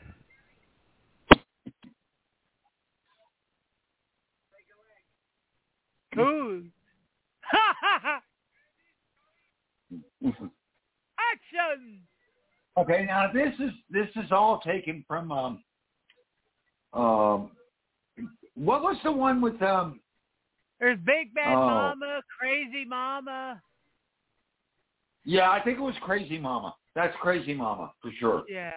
Cool. Action. Okay, now this is all taken from what was the one with There's Big Bad Mama, Crazy Mama. Yeah, I think it was Crazy Mama. That's Crazy Mama for sure. Yeah.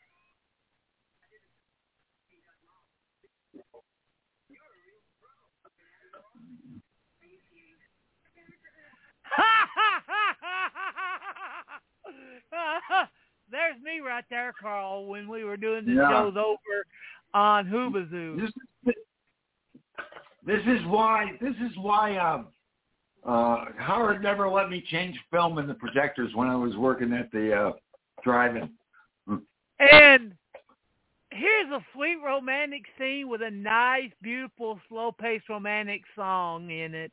There's me right there, Carl, when we were doing the shows over on Hoobazoo. This is why Howard never let me change film in the projectors when I was working at the drive-in. And here's a sweet romantic scene with a nice, beautiful, slow-paced romantic song in it.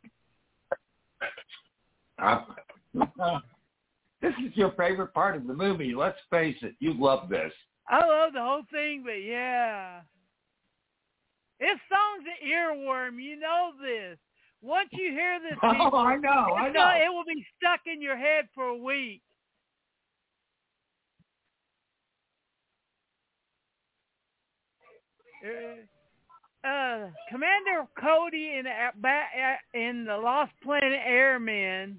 This is your favorite part of the movie. Let's face it. You love this. I love the whole thing, but yeah. This song's an earworm. You know this. Once you hear this, people, I know. It will be stuck in your head for a week. Commander Cody in the Lost Planet Airmen.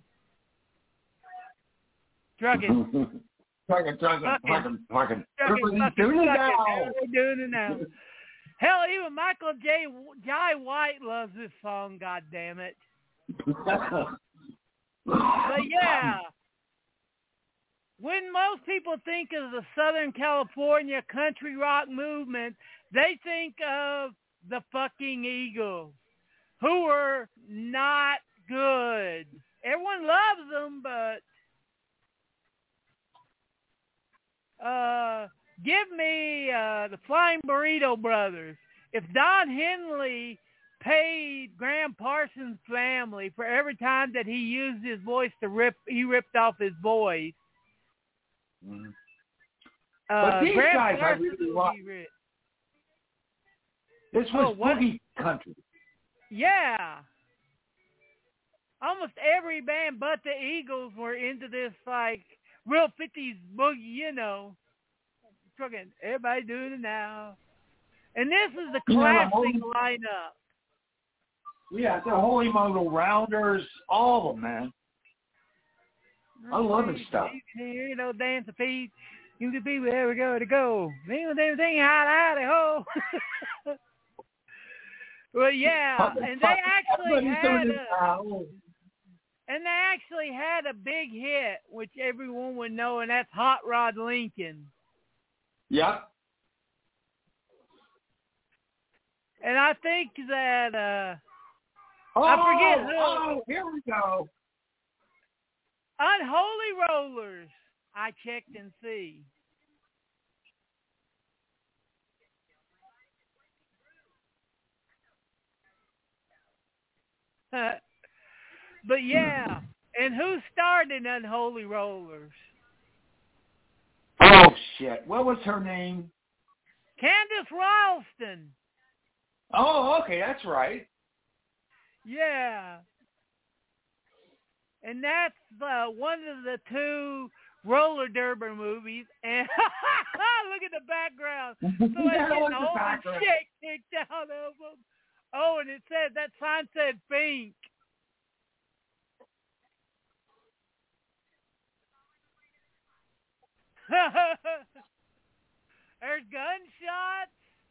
Trucking. We're doing it now. Hell, even Michael Jai White loves this song, God damn it. But yeah. when most people think of the Southern California country rock movement, they think of the fucking Eagles, who are not good. Everyone loves them, but give me the Flying Burrito Brothers. If Don Henley paid Graham Parsons' family for every time that he used his voice he ripped off his voice. Mm-hmm. But these Graham guys I Parsons really like. This was boogie country. Yeah. Almost every band but the Eagles were into this, like, real 50s boogie, you know. Fucking everybody doing it now. And this is the classic lineup. Yeah, the Holy Modal Rounders, all of them, man. I love this stuff. You know, dance the feet. You can be wherever we go to go. Everything, howdy, ho. Well, yeah, and they actually had a big hit, which everyone would know, and that's Hot Rod Lincoln. Yep. And I think that I forget who. Oh, here we go. Unholy Rollers. I checked and see. But yeah, and who starred in Unholy Rollers? Oh shit! What was her name? Candace Ralston. Oh, okay, that's right. Yeah. And that's one of the two roller derby movies. And look at the background. So it's getting all the shit kicked out of them. Oh, and it said, that sign said Fink. There's gunshots.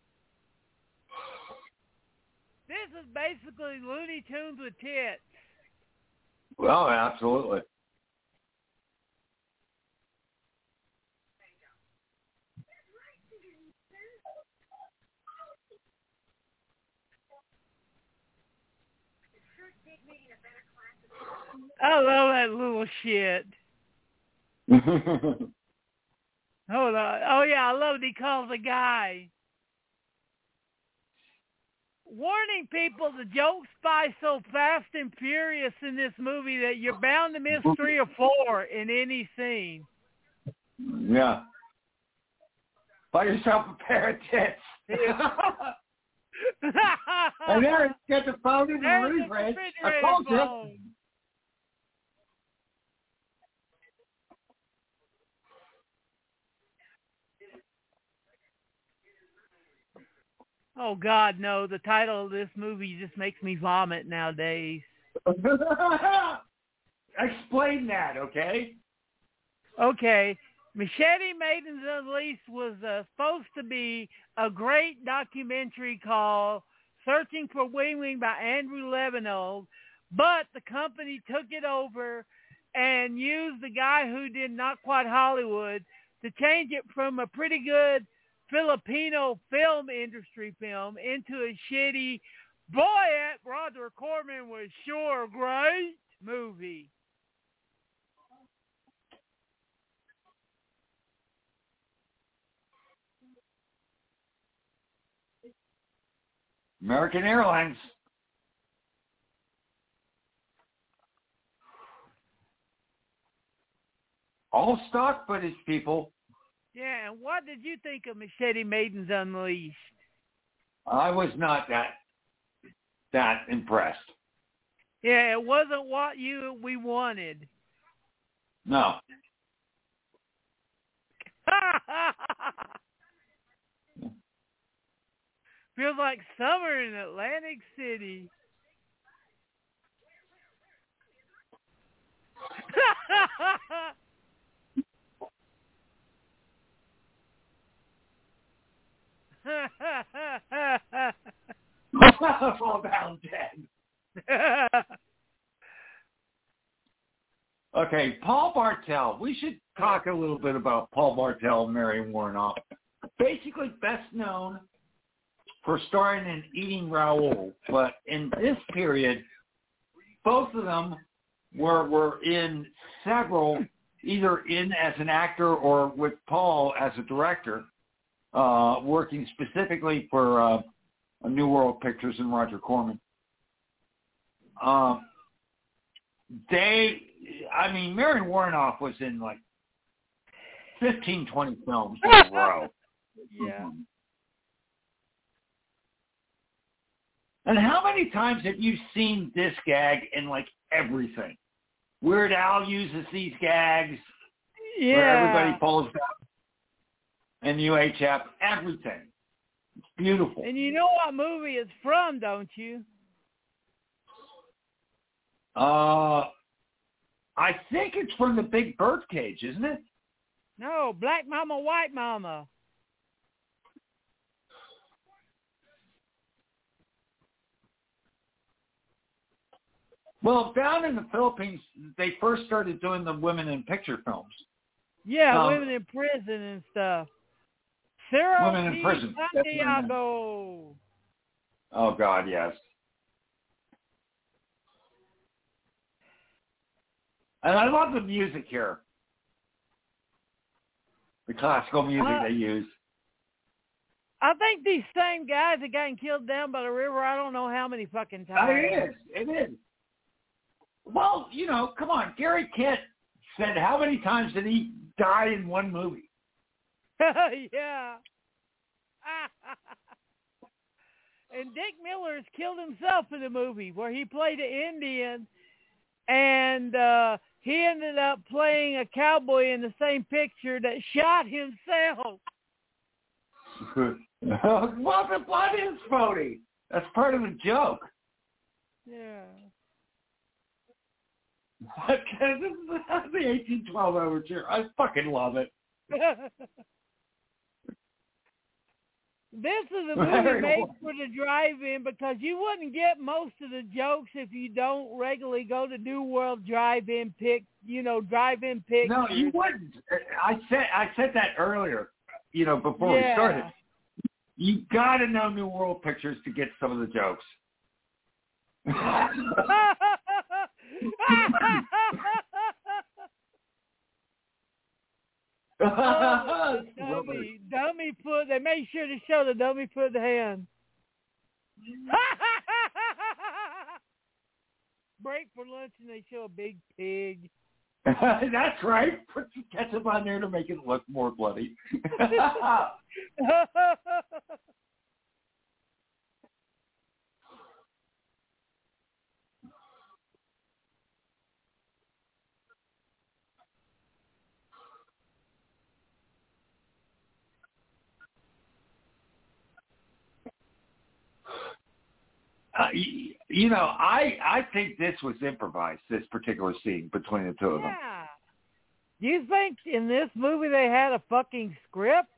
This is basically Looney Tunes with tits. Well, absolutely. I love that little shit. Hold on. Oh, yeah, I love it. He calls a guy. Warning people, the jokes spy so fast and furious in this movie that you're bound to miss 3 or 4 in any scene. Yeah. Buy yourself a pair of tits. And there, get the phone in the refrigerator. I told you. Oh, God, no. The title of this movie just makes me vomit nowadays. Explain that, okay? Okay. Machete Maidens Unleashed was supposed to be a great documentary called Searching for Wing Wing by Andrew Levinold, but the company took it over and used the guy who did Not Quite Hollywood to change it from a pretty good Filipino film industry film into a shitty, boy, that Roger Corman was sure great movie. American Airlines. All stock footage, people. Yeah, and what did you think of Machete Maidens Unleashed? I was not that impressed. Yeah, it wasn't what we wanted. No. Feels like summer in Atlantic City. Fall down dead. Okay, Paul Bartel. We should talk a little bit about Paul Bartel and Marion Warnoff. Basically best known for starring in Eating Raoul, but in this period, both of them were in several, either in as an actor or with Paul as a director, working specifically for New World Pictures and Roger Corman. Marion Warnoff was in like 15, 20 films in a row. Yeah. Mm-hmm. And how many times have you seen this gag in like everything? Weird Al uses these gags where everybody pulls up and UHF, everything. It's beautiful. And you know what movie it's from, don't you? I think it's from The Big Birdcage, isn't it? No, Black Mama, White Mama. Well, down in the Philippines, they first started doing the women in picture films. Yeah, women in prison and stuff. Sarah Women in prison. Santiago. Oh, God, yes. And I love the music here. The classical music they use. I think these same guys have gotten killed down by the river I don't know how many fucking times. It is. Well, come on. Gary Kent said how many times did he die in one movie? Yeah. And Dick Miller has killed himself in the movie where he played an Indian and he ended up playing a cowboy in the same picture that shot himself. Well, the blood is phony. That's part of the joke. Yeah. This is the 1812 overture. I fucking love it. This is a movie made for the drive-in because you wouldn't get most of the jokes if you don't regularly go to New World drive-in drive-in pictures. No, you wouldn't. I said that earlier, before we started. You got to know New World Pictures to get some of the jokes. Dummy foot. They made sure to show the dummy foot hand. Break for lunch and they show a big pig. That's right. Put some ketchup on there to make it look more bloody. I think this was improvised, this particular scene between the two of them. Yeah. Do you think in this movie they had a fucking script?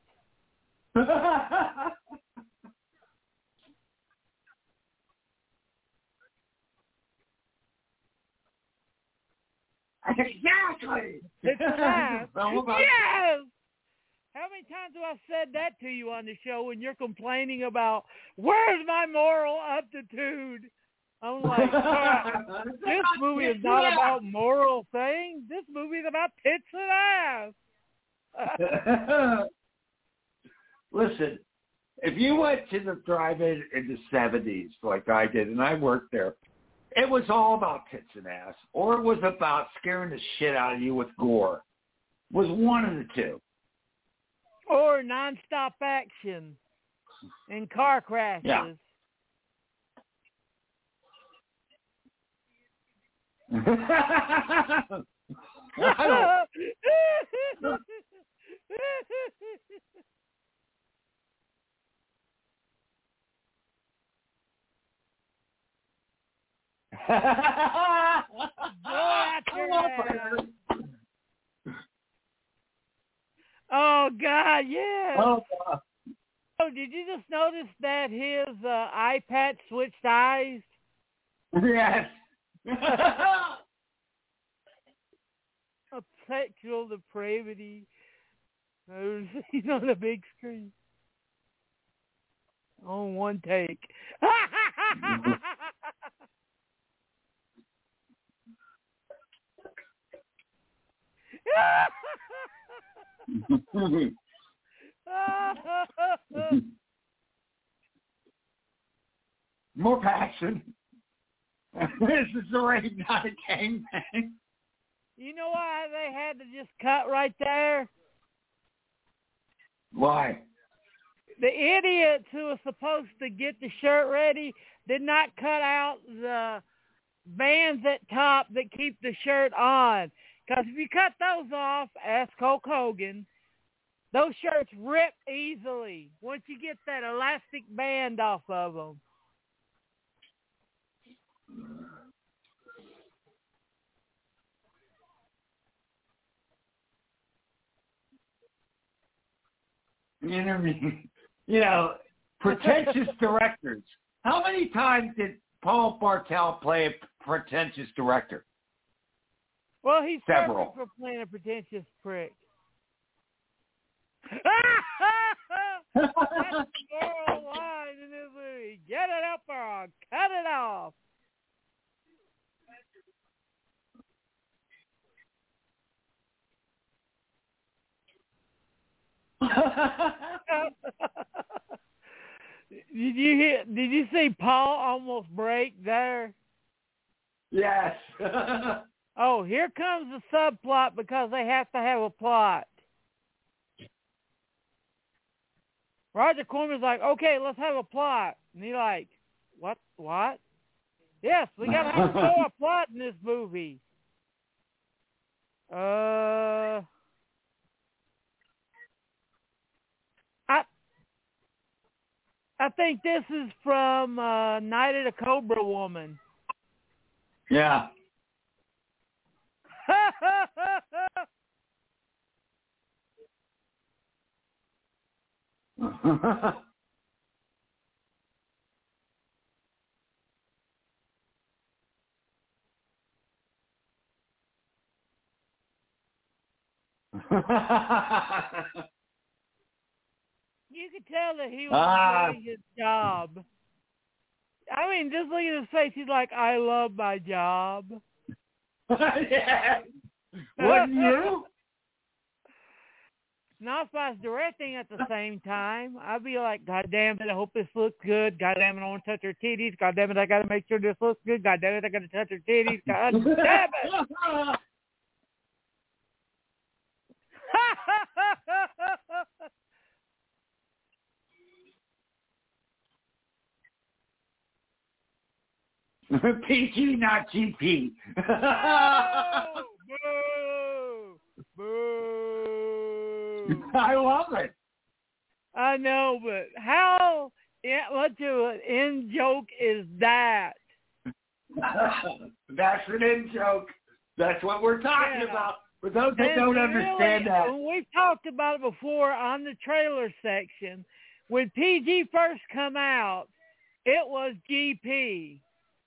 Exactly. It's yes. Yes. How many times have I said that to you on the show when you're complaining about where's my moral aptitude? I'm like, this movie is not about moral things. This movie is about tits and ass. Listen, if you went to the drive-in in the 70s like I did, and I worked there, it was all about tits and ass, or it was about scaring the shit out of you with gore. It was one of the two. Or nonstop action and car crashes. Yeah. Oh, God, yeah. Oh, God. Oh, did you just notice that his eye patch switched eyes? Yes. sexual depravity I've ever seen on a big screen. On one take. More passion. This is the rape, not a gangbang. You know why they had to just cut right there? Why? The idiots who were supposed to get the shirt ready did not cut out the bands at top that keep the shirt on. Because if you cut those off, ask Hulk Hogan, those shirts rip easily once you get that elastic band off of them. You know, pretentious directors. How many times did Paul Bartel play a pretentious director? Well, he's Several. perfect for playing a pretentious prick. That's the moral line in this movie. Get it up or I'll cut it off. Did you see Paul almost break there? Yes. Oh, here comes the subplot because they have to have a plot. Roger Corman's like, okay, let's have a plot. And he's like, what? Yes, we got to have a plot in this movie. I think this is from Night of the Cobra Woman. Yeah. You could tell that he was doing his job. I mean, just look at his face. He's like, I love my job. Yeah. Wouldn't you? Not if I was directing at the same time. I'd be like, God damn it, I hope this looks good. God damn it, I want to touch her titties. God damn it, I got to make sure this looks good. God damn it, I got to touch her titties. God damn it. PG, not GP. Boo! Boo! I love it. I know, but how much of an in joke is that? That's an in joke. That's what we're talking about. For those that don't understand that. We've talked about it before on the trailer section. When PG first come out, it was GP.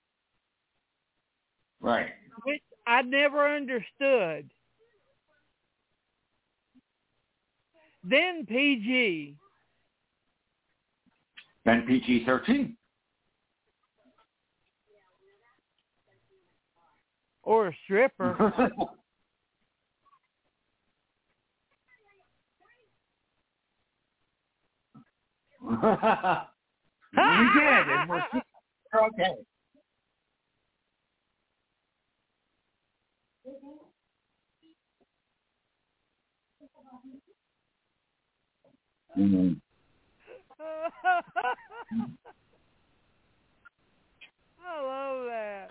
Right. Which I never understood. Then PG. Then PG-13. Or a stripper. We did, and we're okay. Mm-hmm. I love that.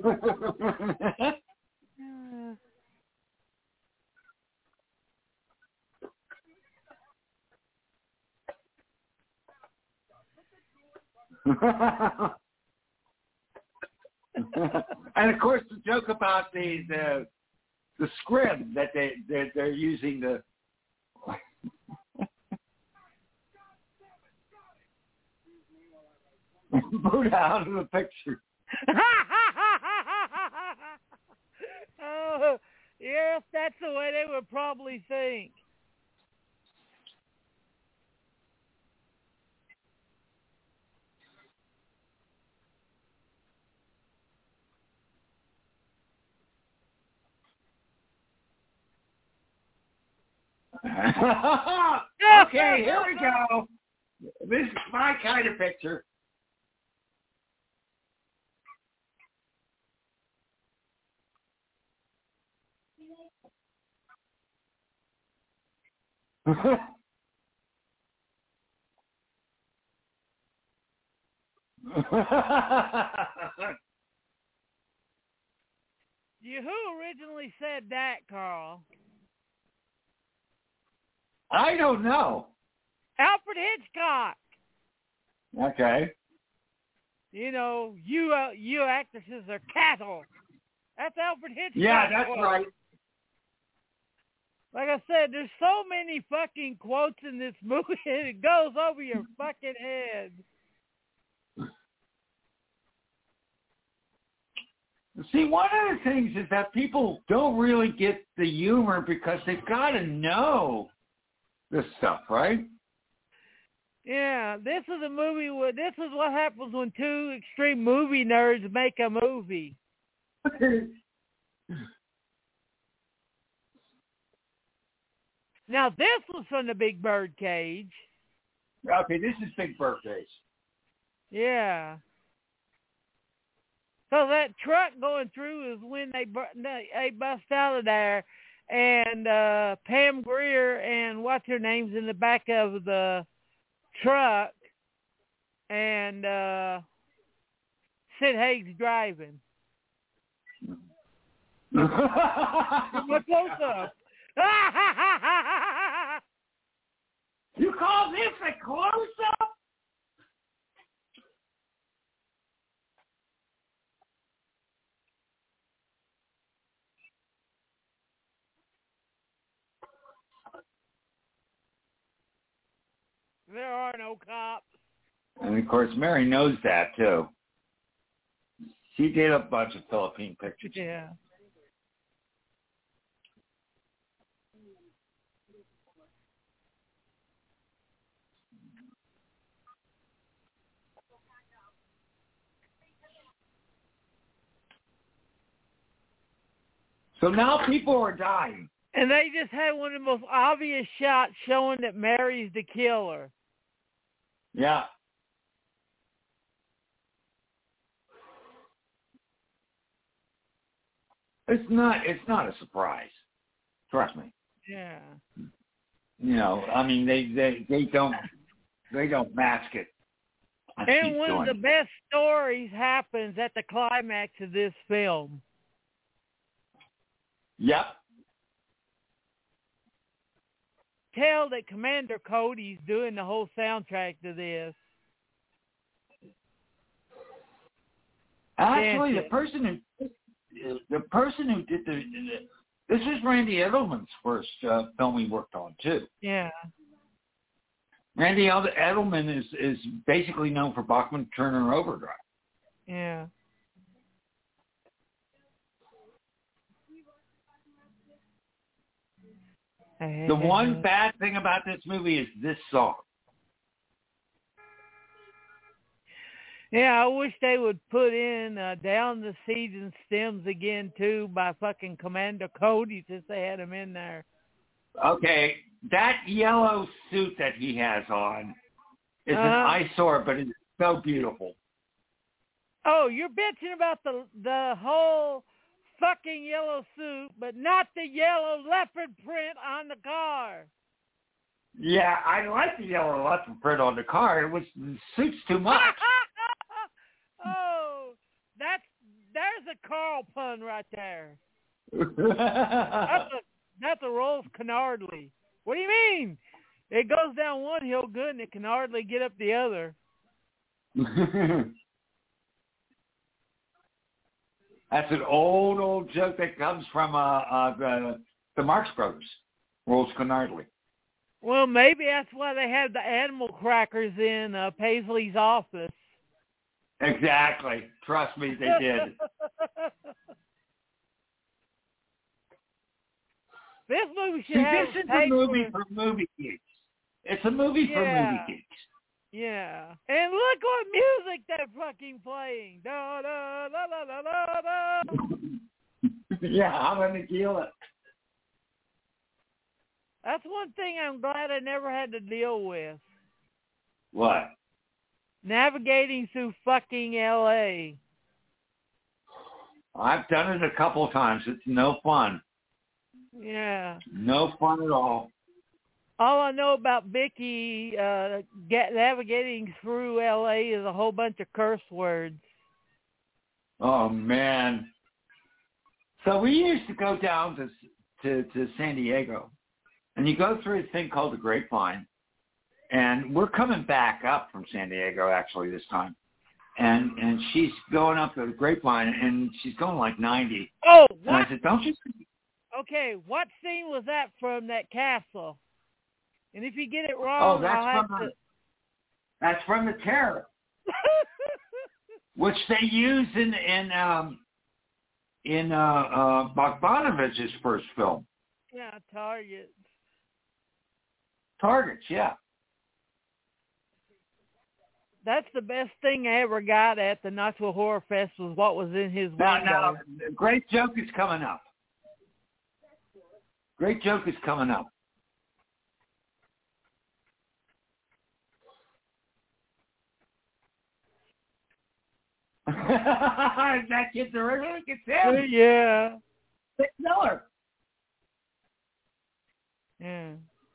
And of course, the joke about the script that they're using to boot out of the picture. Oh, yes, that That's the way they would probably think. Okay, here we go. This is my kind of picture. Who originally said that, Carl? I don't know. Alfred Hitchcock. Okay. You know, you actresses are cattle. That's Alfred Hitchcock. Yeah, that's right. Like I said, there's so many fucking quotes in this movie, and it goes over your fucking head. See, one of the things is that people don't really get the humor because they've got to know this stuff, right? Yeah, this is a movie where this is what happens when two extreme movie nerds make a movie. Now, this was from the Big Bird Cage. Okay, this is Big Bird Cage. Yeah. So that truck going through is when they bust out of there, and Pam Grier and what's her name's in the back of the truck, and Sid Haig's driving. What close up? You call this a close-up? There are no cops. And, of course, Mary knows that, too. She did a bunch of Philippine pictures. Yeah. So now people are dying. And they just had one of the most obvious shots showing that Mary's the killer. Yeah. It's not a surprise. Trust me. Yeah. You know, I mean they don't mask it. And one of the best stories happens at the climax of this film. Yep. Tell that Commander Cody's doing the whole soundtrack to this. Actually, the person who did this is Randy Edelman's first film he worked on too. Yeah. Randy Edelman is basically known for Bachman Turner Overdrive. Yeah. The one bad thing about this movie is this song. Yeah, I wish they would put in Down the Seeds and Stems again, too, by fucking Commander Cody, since they had him in there. Okay, that yellow suit that he has on is an eyesore, but it's so beautiful. Oh, you're bitching about the whole fucking yellow suit, but not the yellow leopard print on the car. Yeah, I like the yellow leopard print on the car. The suit's too much. Oh, there's a Carl pun right there. That's a Rolls Canardly. What do you mean? It goes down one hill good and it can hardly get up the other. That's an old joke that comes from the Marx Brothers, Rolls Canardly. Well, maybe that's why they had the animal crackers in Paisley's office. Exactly. Trust me, they did. This movie should See, have this is a movie for movie geeks. It's a movie for movie geeks. Yeah. And look what music they're fucking playing. Da da da da da da da. Yeah, I'm gonna kill it. That's one thing I'm glad I never had to deal with. What? Navigating through fucking LA. I've done it a couple of times. It's no fun. Yeah. No fun at all. All I know about Vicky navigating through LA is a whole bunch of curse words. Oh man. So we used to go down to San Diego, and you go through a thing called the Grapevine, and we're coming back up from San Diego actually this time, and she's going up the Grapevine, and she's going like 90. Oh, what? And I said, don't you? Okay, what scene was that from that castle? And if you get it wrong, that's from the Terror, which they use in Bogdanovich's first film. Yeah, Targets. Targets, yeah. That's the best thing I ever got at the Knoxville Horror Fest was what was in his window. Now, great joke is coming up. Great joke is coming up. That kid's terrific. It's him. Yeah. Dick Miller. Yeah.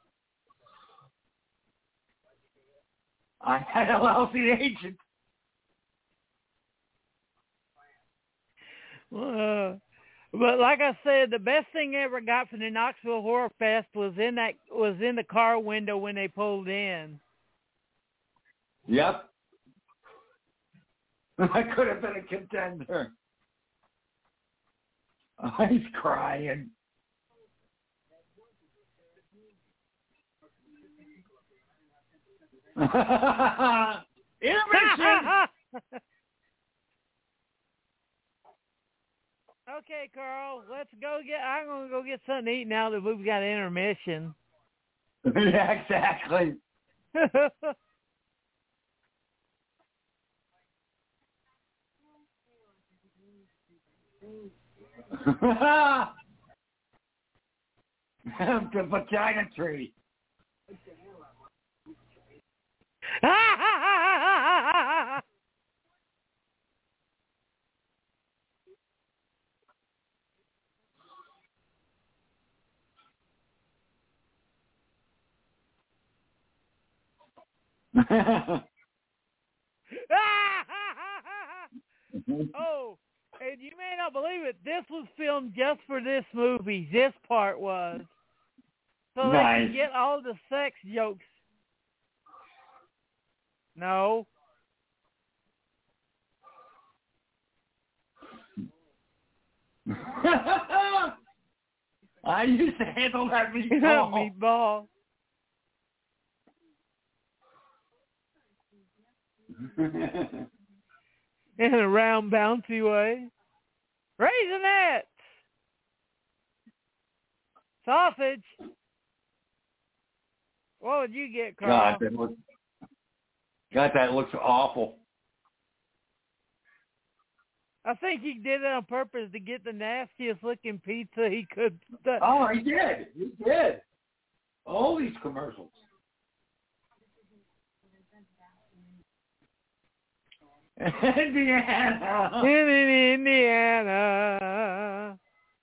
I had a lousy agent. But like I said, the best thing I ever got from the Knoxville Horror Fest was in the car window when they pulled in. Yep. I could have been a contender. Oh, he's crying. Intermission. Okay, Carl, let's go I'm going to go get something to eat now that we've got intermission. Yeah, exactly. The vagina tree. Oh, and you may not believe it, this was filmed just for this movie. This part was. So nice. they could get all the sex jokes. No. I used to handle that meatball. Meatball. In a round, bouncy way. Raisinets. Sausage. What would you get, Carl? That looks awful. I think he did it on purpose to get the nastiest looking pizza he could. Oh, he did. He did. All these commercials. Indiana. In Indiana.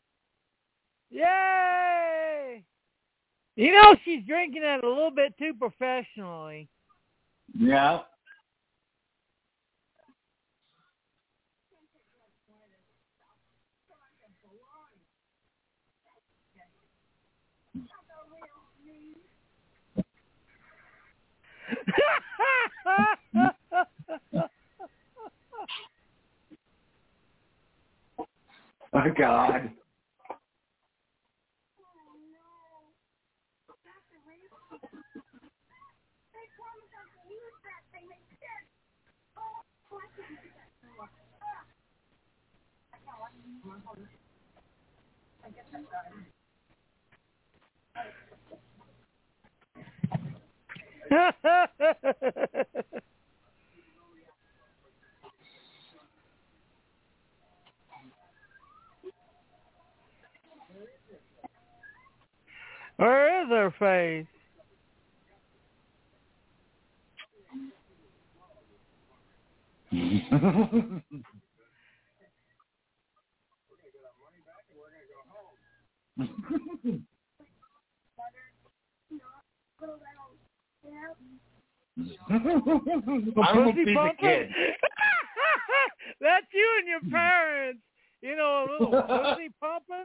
Yay! You know, she's drinking it a little bit too professionally. Yeah. Oh, God. Where is her face? I will be the kid. That's you and your parents. You know, a little pussy pumping.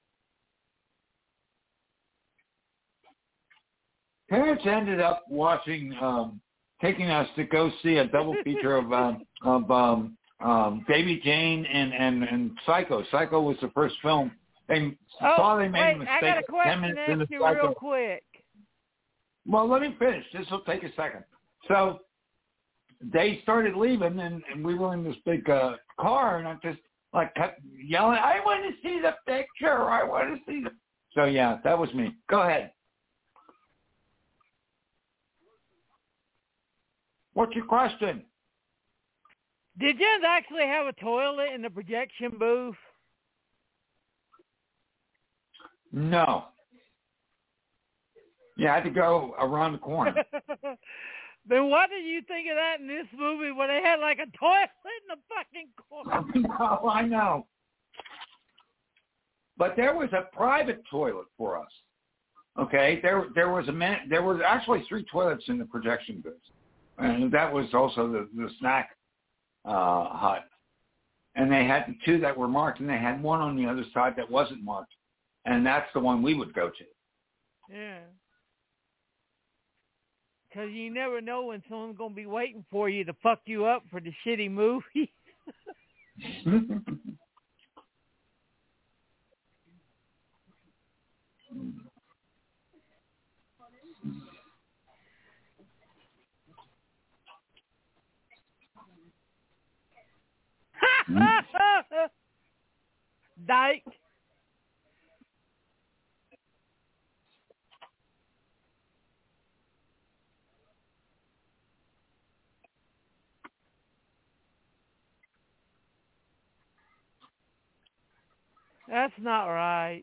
Parents ended up watching, taking us to go see a double feature of Baby Jane and Psycho. Psycho was the first film. They saw they made a mistake. I got a 10 question minutes to into ask you Psycho. real quick. Well, let me finish. This will take a second. So they started leaving, and we were in this big car, and I just kept yelling, "I want to see the picture! I want to see the." So yeah, that was me. Go ahead. What's your question? Did you actually have a toilet in the projection booth? No. Yeah, I had to go around the corner. Then what did you think of that in this movie where they had like a toilet in the fucking corner? No, I know. But there was a private toilet for us. Okay, there was actually 3 toilets in the projection booth, and that was also the snack hut. And they had 2 that were marked, and they had one on the other side that wasn't marked, and that's the one we would go to. Yeah. Because you never know when someone's going to be waiting for you to fuck you up for the shitty movie. Dyke. That's not right.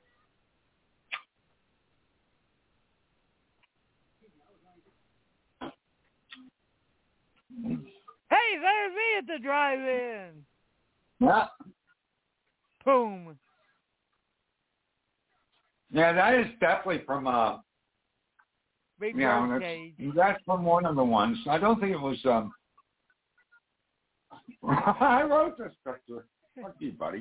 Hey, there's me at the drive-in. Yeah. Boom. Yeah, that is definitely from Big yeah, Birdcage. that's from one of the ones. I don't think it was I wrote this picture. Fuck you, buddy.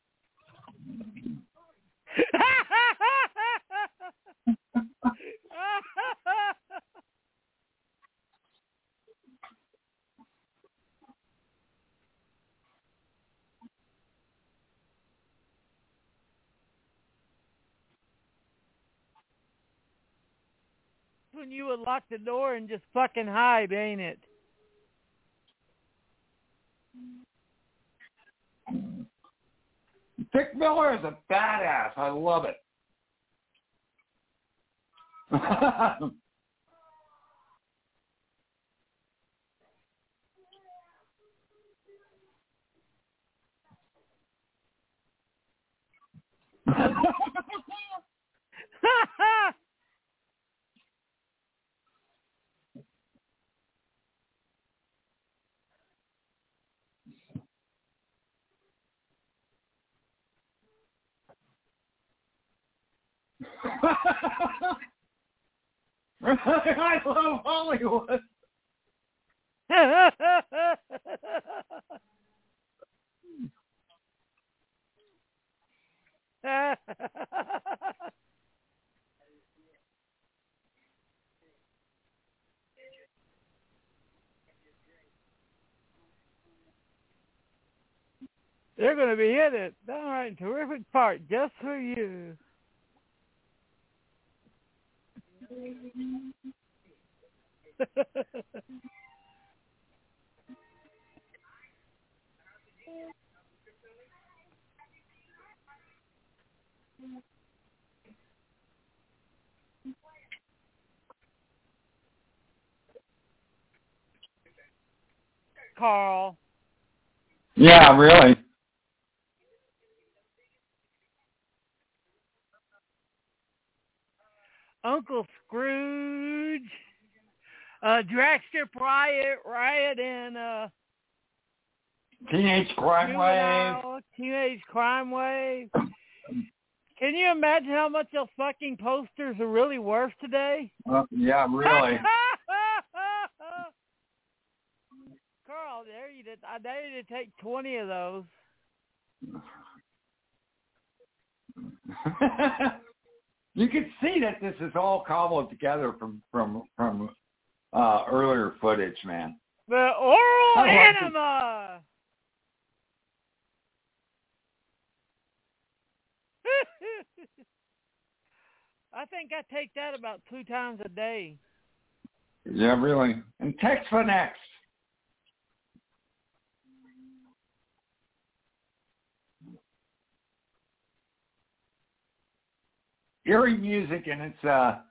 When you would lock the door and just fucking hide, ain't it? Dick Miller is a badass. I love it. I love Hollywood. They're going to be in it. All right, terrific part just for you. Carl. Yeah, really. Uncle Scrooge, Dragster Riot, and Teenage Crime Wave. Teenage Crime Wave. Can you imagine how much those fucking posters are really worth today? Yeah, really. Carl, I dare you to take 20 of those. You can see that this is all cobbled together from earlier footage, man. The oral enema. I think I take that about 2 times a day. Yeah, really. And text for next. Eerie music and it's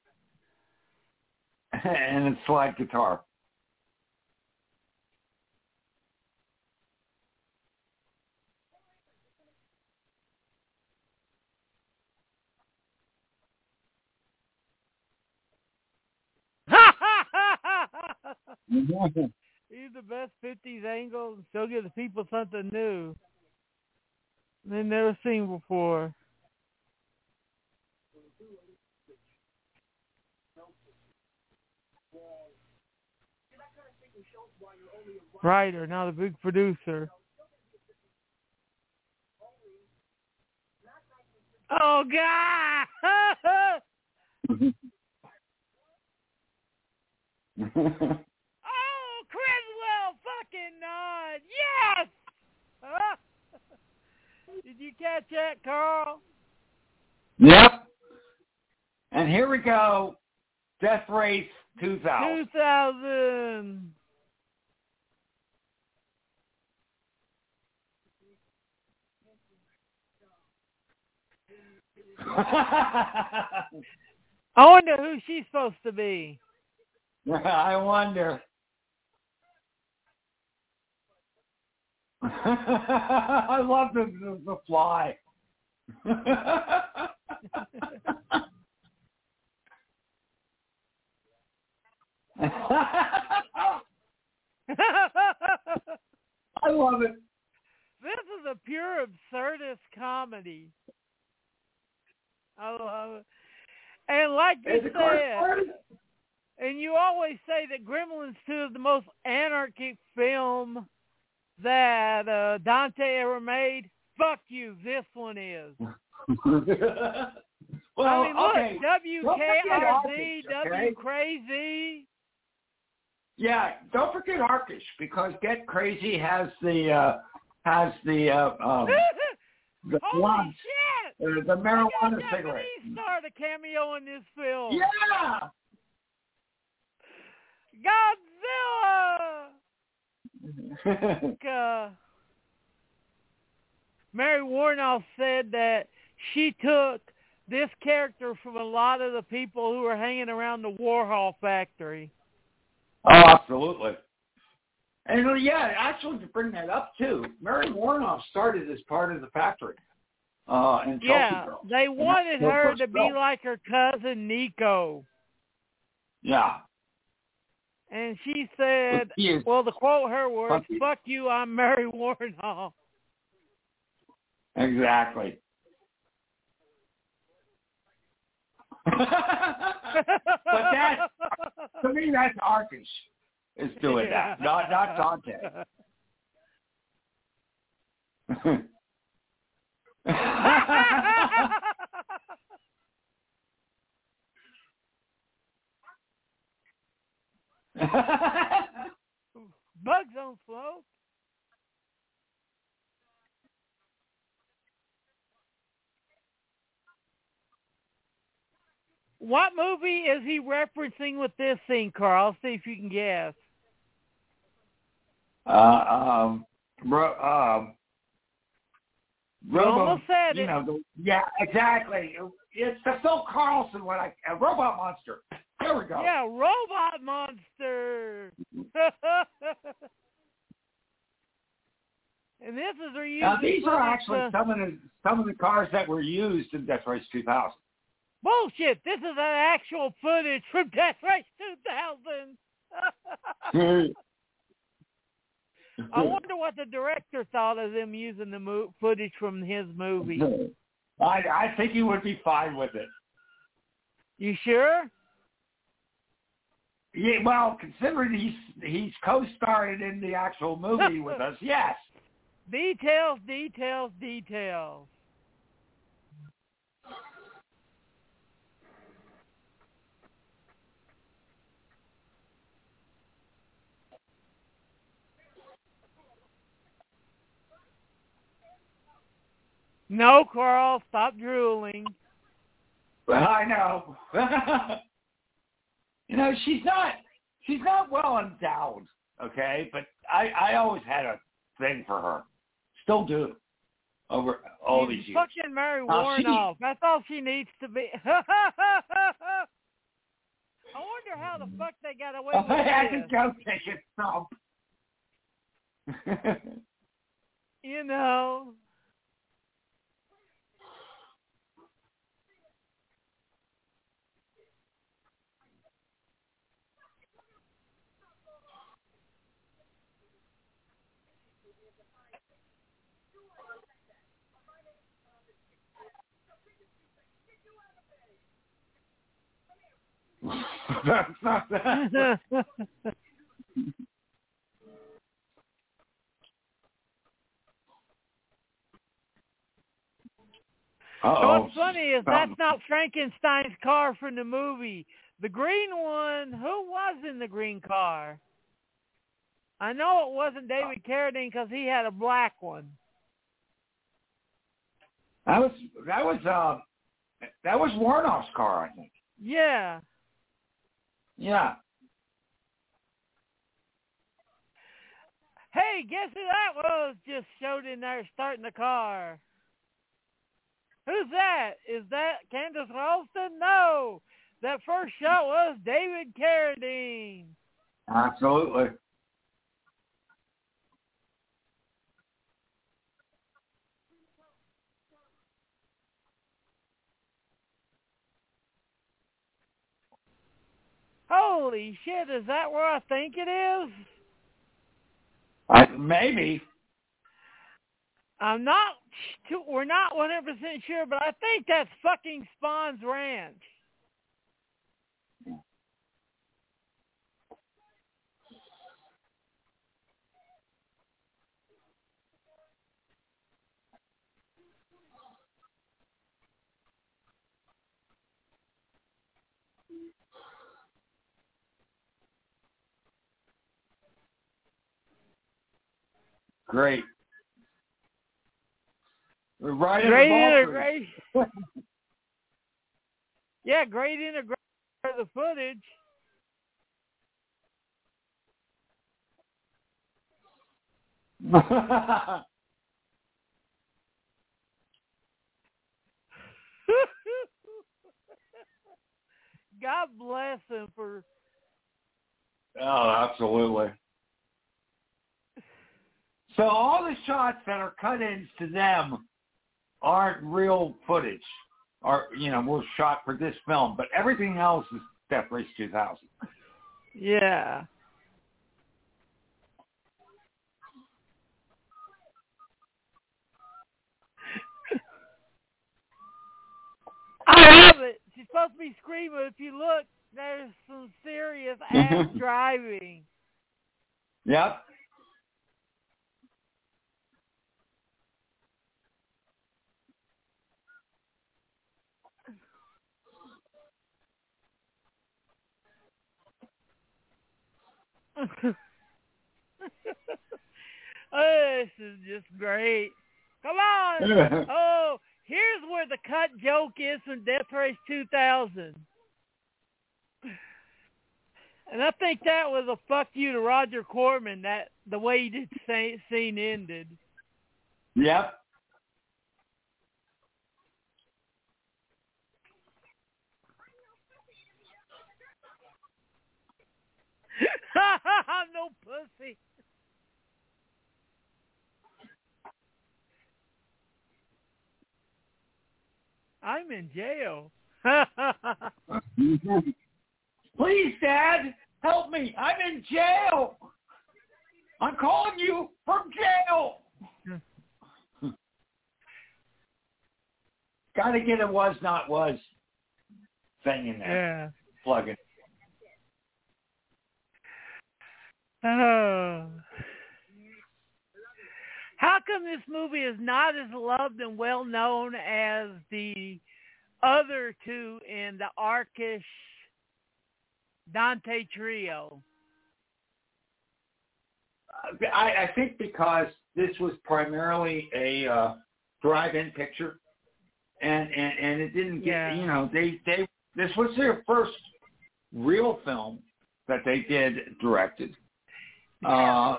slide guitar. He's the best 50s angle and still give the people something new they've never seen before. Writer, now the big producer. Oh, God! Oh, Criswell fucking nod! Yes! Did you catch that, Carl? Yep. And here we go. Death Race 2000. 2000. I wonder who she's supposed to be. I wonder. I love the fly. I love it. This is a pure absurdist comedy. I love it. And like you said, and you always say that Gremlins 2 is the most anarchic film that Dante ever made. Fuck you, this one is. Well, I mean, look, okay. WKRZ, okay? Crazy. Yeah, don't forget Arkish, because Get Crazy has the Holy shit! The marijuana cigarette. Japanese star to cameo in this film. Yeah. Godzilla. Mary Warnoff said that she took this character from a lot of the people who were hanging around the Warhol factory. Oh, absolutely. And yeah, actually to bring that up too, Mary Warnoff started as part of the factory. In yeah, Girls. They wanted her to be like her cousin Nico. Yeah. And she said, well, to quote her words, fuck you, I'm Mary Warnoff. Exactly. But that, to me, that's Arkish is doing that, not Dante. Bugs on smoke. What movie is he referencing with this scene, Carl? See if you can guess. Almost said it. Yeah, exactly. It's the Phil Carlson one. Robot Monster. There we go. Yeah, Robot Monster. And this is reused. Now, these are actually some of the cars that were used in Death Race 2000. Bullshit! This is an actual footage from Death Race 2000. I wonder what the director thought of them using the footage from his movie. I think he would be fine with it. You sure? Yeah, well, considering he's co-starred in the actual movie with us, yes. Details, details, details. No, Carl, stop drooling. I know. You know, she's not well endowed, okay? But I always had a thing for her. Still do. Over all these years. Fucking Mary Warnoff. That's all she needs to be. I wonder how the fuck they got away with this. I can go take it some. You know. That's not that. What's funny is that's not Frankenstein's car from the movie. The green one, who was in the green car? I know it wasn't David Carradine because he had a black one. That was Warnoff's car, I think. Yeah. Yeah. Hey, guess who that was just showed in there starting the car? Who's that? Is that Candace Ralston? No. That first shot was David Carradine. Absolutely. Holy shit, is that where I think it is? Maybe. We're not 100% sure, but I think that's fucking Spawn's Ranch. Great. We're right great in the Yeah, great integration of the footage. God bless him for... Oh, absolutely. So all the shots that are cut-ins to them aren't real footage, or were shot for this film, but everything else is Death Race 2000. Yeah. I love it. She's supposed to be screaming. If you look, there's some serious ass driving. Yep. Oh, this is just great. Come on. Oh, here's where the cut joke is from Death Race 2000. And I think that was a fuck you to Roger Corman, that the way the scene ended. Yep. I'm no pussy. I'm in jail. Please, Dad, help me. I'm in jail. I'm calling you from jail. Got to get a was not was thing in there. Yeah. Plug it. Oh. How come this movie is not as loved and well known as the other two in the Arkish Dante trio? I think because this was primarily a drive-in picture, and it didn't get, you know, they this was their first real film that they did directed. Back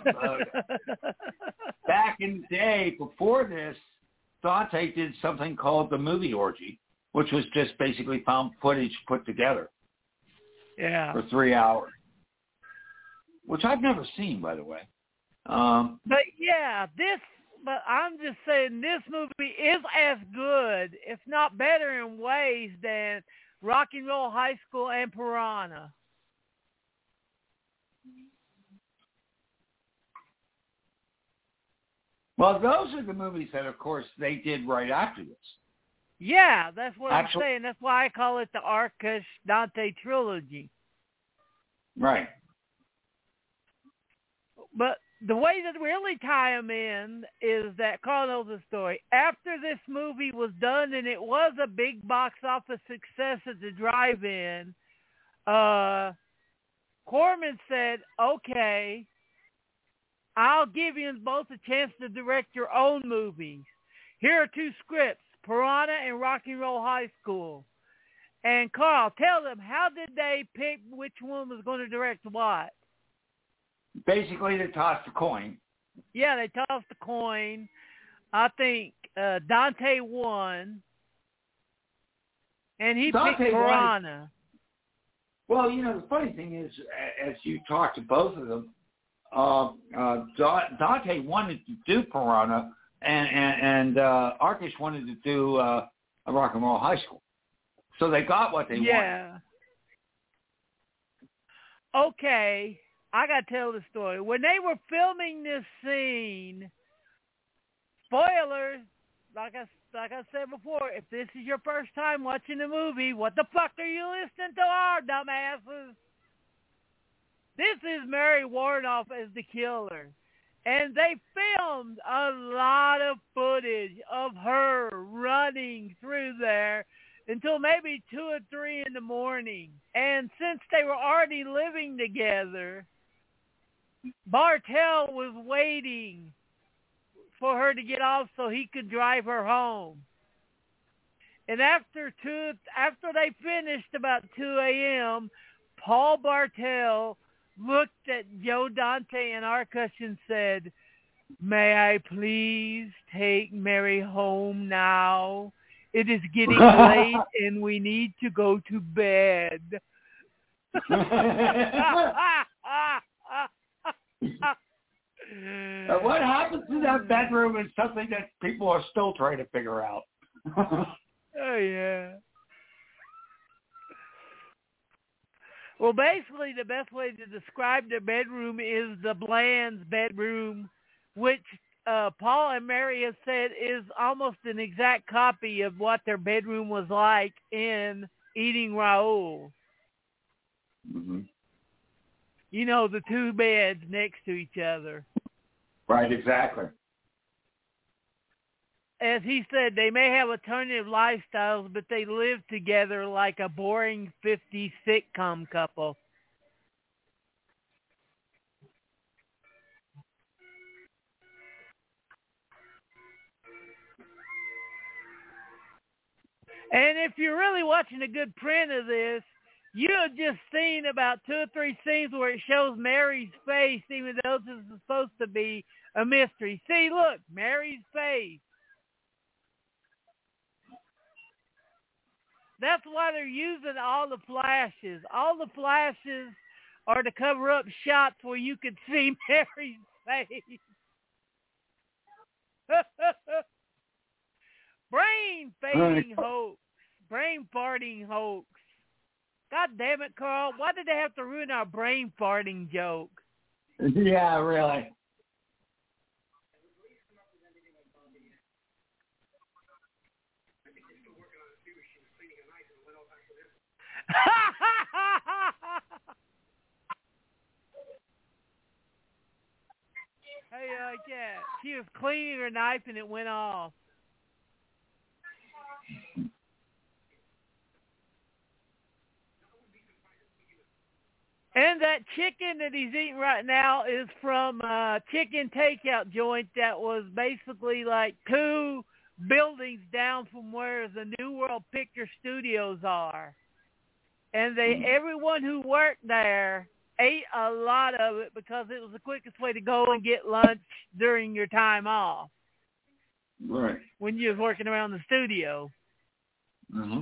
in the day, before this, Dante did something called The Movie Orgy, which was just basically found footage put together. Yeah. For 3 hours, which I've never seen, by the way. But I'm just saying this movie is as good, if not better in ways, than Rock and Roll High School and Piranha. Well, those are the movies that, of course, they did right after this. Yeah, that's what I'm saying. That's why I call it the Arkish Dante trilogy. Right. But the way that really tie them in is that Carl knows the story. After this movie was done and it was a big box office success at the drive-in, Corman said, okay, I'll give you both a chance to direct your own movies. Here are two scripts, Piranha and Rock and Roll High School. And Carl, tell them, how did they pick which one was going to direct what? Basically, they tossed a coin. Yeah, they tossed a coin. I think Dante won. And he picked Piranha. Well, you know, the funny thing is, as you talk to both of them, Dante wanted to do Piranha, and Arkish wanted to do a Rock and Roll High School. So they got what they wanted. Yeah. Okay, I got to tell the story. When they were filming this scene, spoilers, like I said before, if this is your first time watching the movie, what the fuck are you listening to our dumbasses? This is Mary Warnoff as the killer. And they filmed a lot of footage of her running through there until maybe 2 or 3 in the morning. And since they were already living together, Bartell was waiting for her to get off so he could drive her home. And after they finished about 2 a.m., Paul Bartell looked at Joe Dante and Arkush and said, "May I please take Mary home now? It is getting late and we need to go to bed." What happens to that bedroom is something that people are still trying to figure out. Oh, yeah. Well, basically, the best way to describe their bedroom is the Bland's bedroom, which Paul and Mary have said is almost an exact copy of what their bedroom was like in Eating Raoul. Mm-hmm. You know, the 2 beds next to each other. Right, exactly. As he said, they may have alternative lifestyles, but they live together like a boring 50s sitcom couple. And if you're really watching a good print of this, you have just seen about 2 or 3 scenes where it shows Mary's face, even though this is supposed to be a mystery. See, look, Mary's face. That's why they're using all the flashes. All the flashes are to cover up shots where you could see Mary's face. Brain fading hoax. brain farting hoax. God damn it, Carl. Why did they have to ruin our brain farting joke? Yeah, really. Hey, yeah, she was cleaning her knife and it went off. And that chicken that he's eating right now is from a chicken takeout joint that was basically like 2 buildings down from where the New World Picture Studios are. And everyone who worked there ate a lot of it because it was the quickest way to go and get lunch during your time off. Right. When you was working around the studio. Mm-hmm.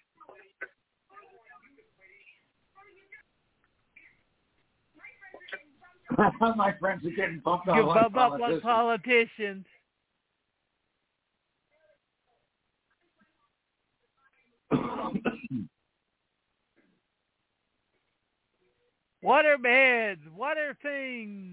My friends are getting bumped up like politicians. Water beds, water things.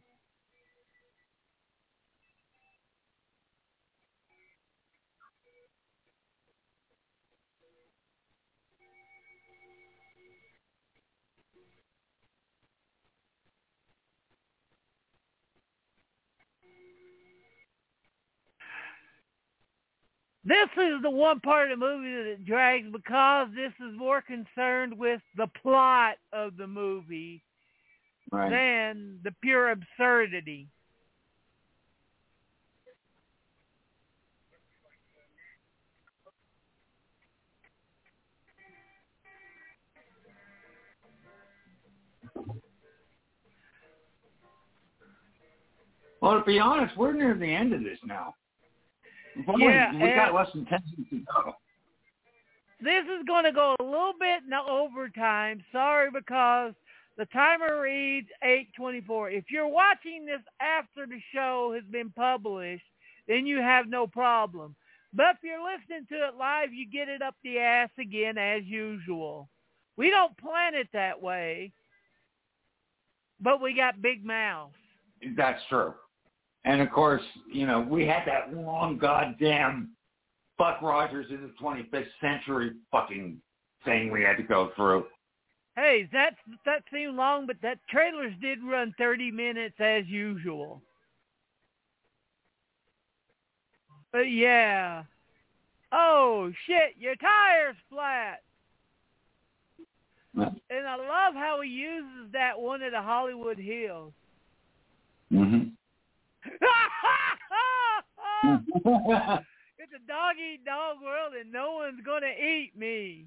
This is the one part of the movie that it drags because this is more concerned with the plot of the movie than the pure absurdity. Well, to be honest, we're near the end of this now. Yeah, we got less than 10 minutes to go. This is going to go a little bit in overtime. Sorry, because the timer reads 8:24. If you're watching this after the show has been published, then you have no problem. But if you're listening to it live, you get it up the ass again as usual. We don't plan it that way, but we got big mouths. That's true. And, of course, you know, we had that long goddamn Buck Rogers in the 25th century fucking thing we had to go through. Hey, that seemed long, but that trailers did run 30 minutes as usual. But, yeah. Oh, shit, your tire's flat. Yeah. And I love how he uses that one at the Hollywood Hills. Mm-hmm. It's a dog-eat-dog world, and no one's going to eat me.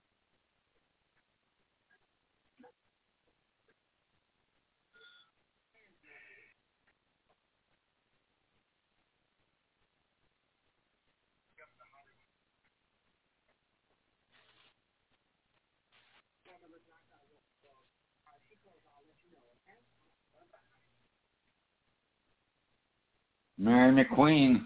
Mary McQueen.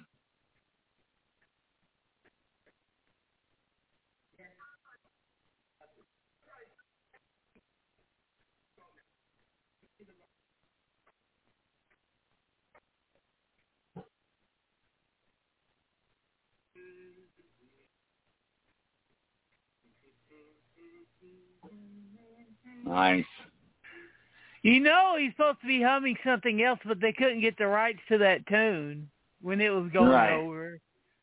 Nice. You know he's supposed to be humming something else, but they couldn't get the rights to that tune when it was going over.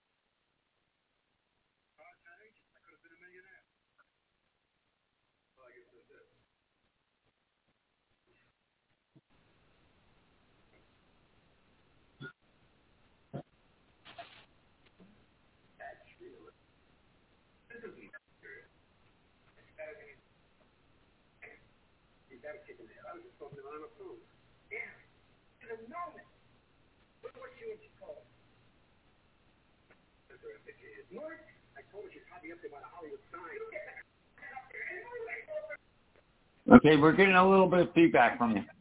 Okay, we're getting a little bit of feedback from you.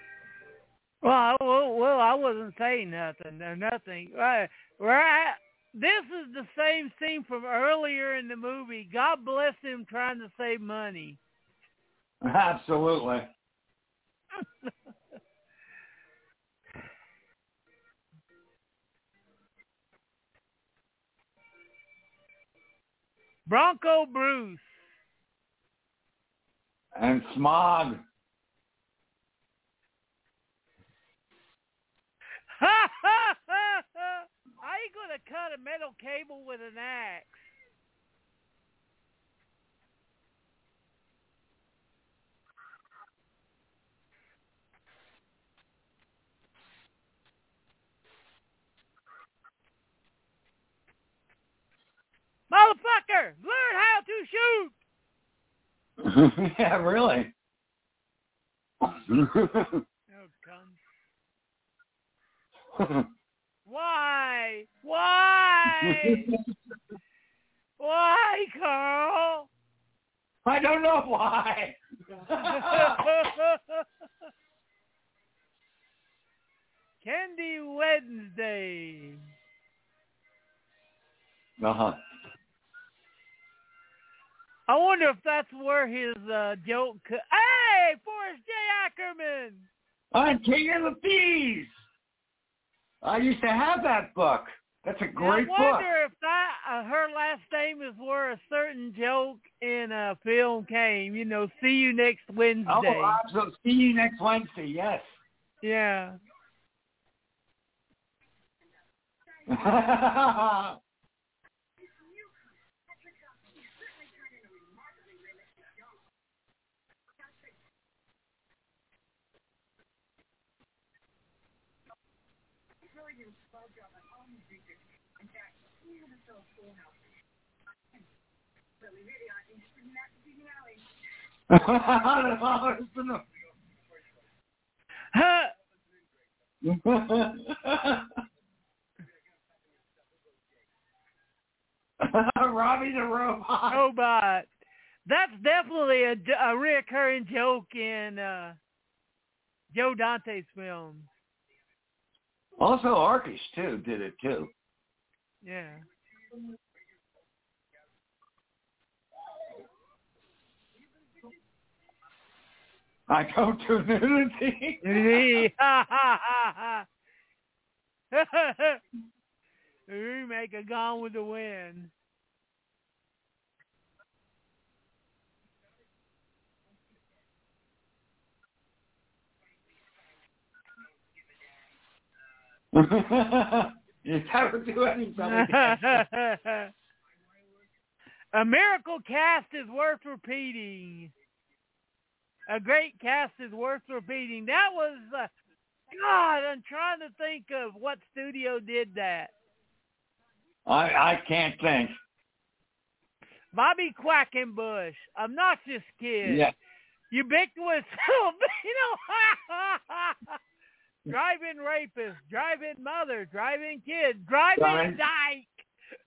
Well, I wasn't saying nothing or nothing. Right. This is the same scene from earlier in the movie. God bless him trying to save money. Absolutely. Bronco Bruce. And Smog. How you going to cut a metal cable with an axe? Motherfucker, learn how to shoot. Yeah, really. Oh, come. Why? Why? Why, Carl? I don't know why. Candy Wednesday. Uh-huh. I wonder if that's where his joke... Hey, Forrest J. Ackerman! I'm King of the Thieves! I used to have that book. That's a great book. I wonder if that her last name is where a certain joke in a film came. You know, see you next Wednesday. Oh, absolutely. See you next Wednesday, yes. Yeah. Robbie the Robot. Robot. That's definitely a reoccurring joke in Joe Dante's films. Also, Arkish, too, did it, too. Yeah. I go to nudity. Remake of Gone with the Wind. You never do anything. A miracle cast is worth repeating. A great cast is worth repeating. That was, God, I'm trying to think of what studio did that. I can't think. Bobby Quackenbush, Obnoxious Kid, Yeah. Ubiquitous, Drive-In Rapist, Drive-In Mother, Drive-In Kid, Drive-In Dyke.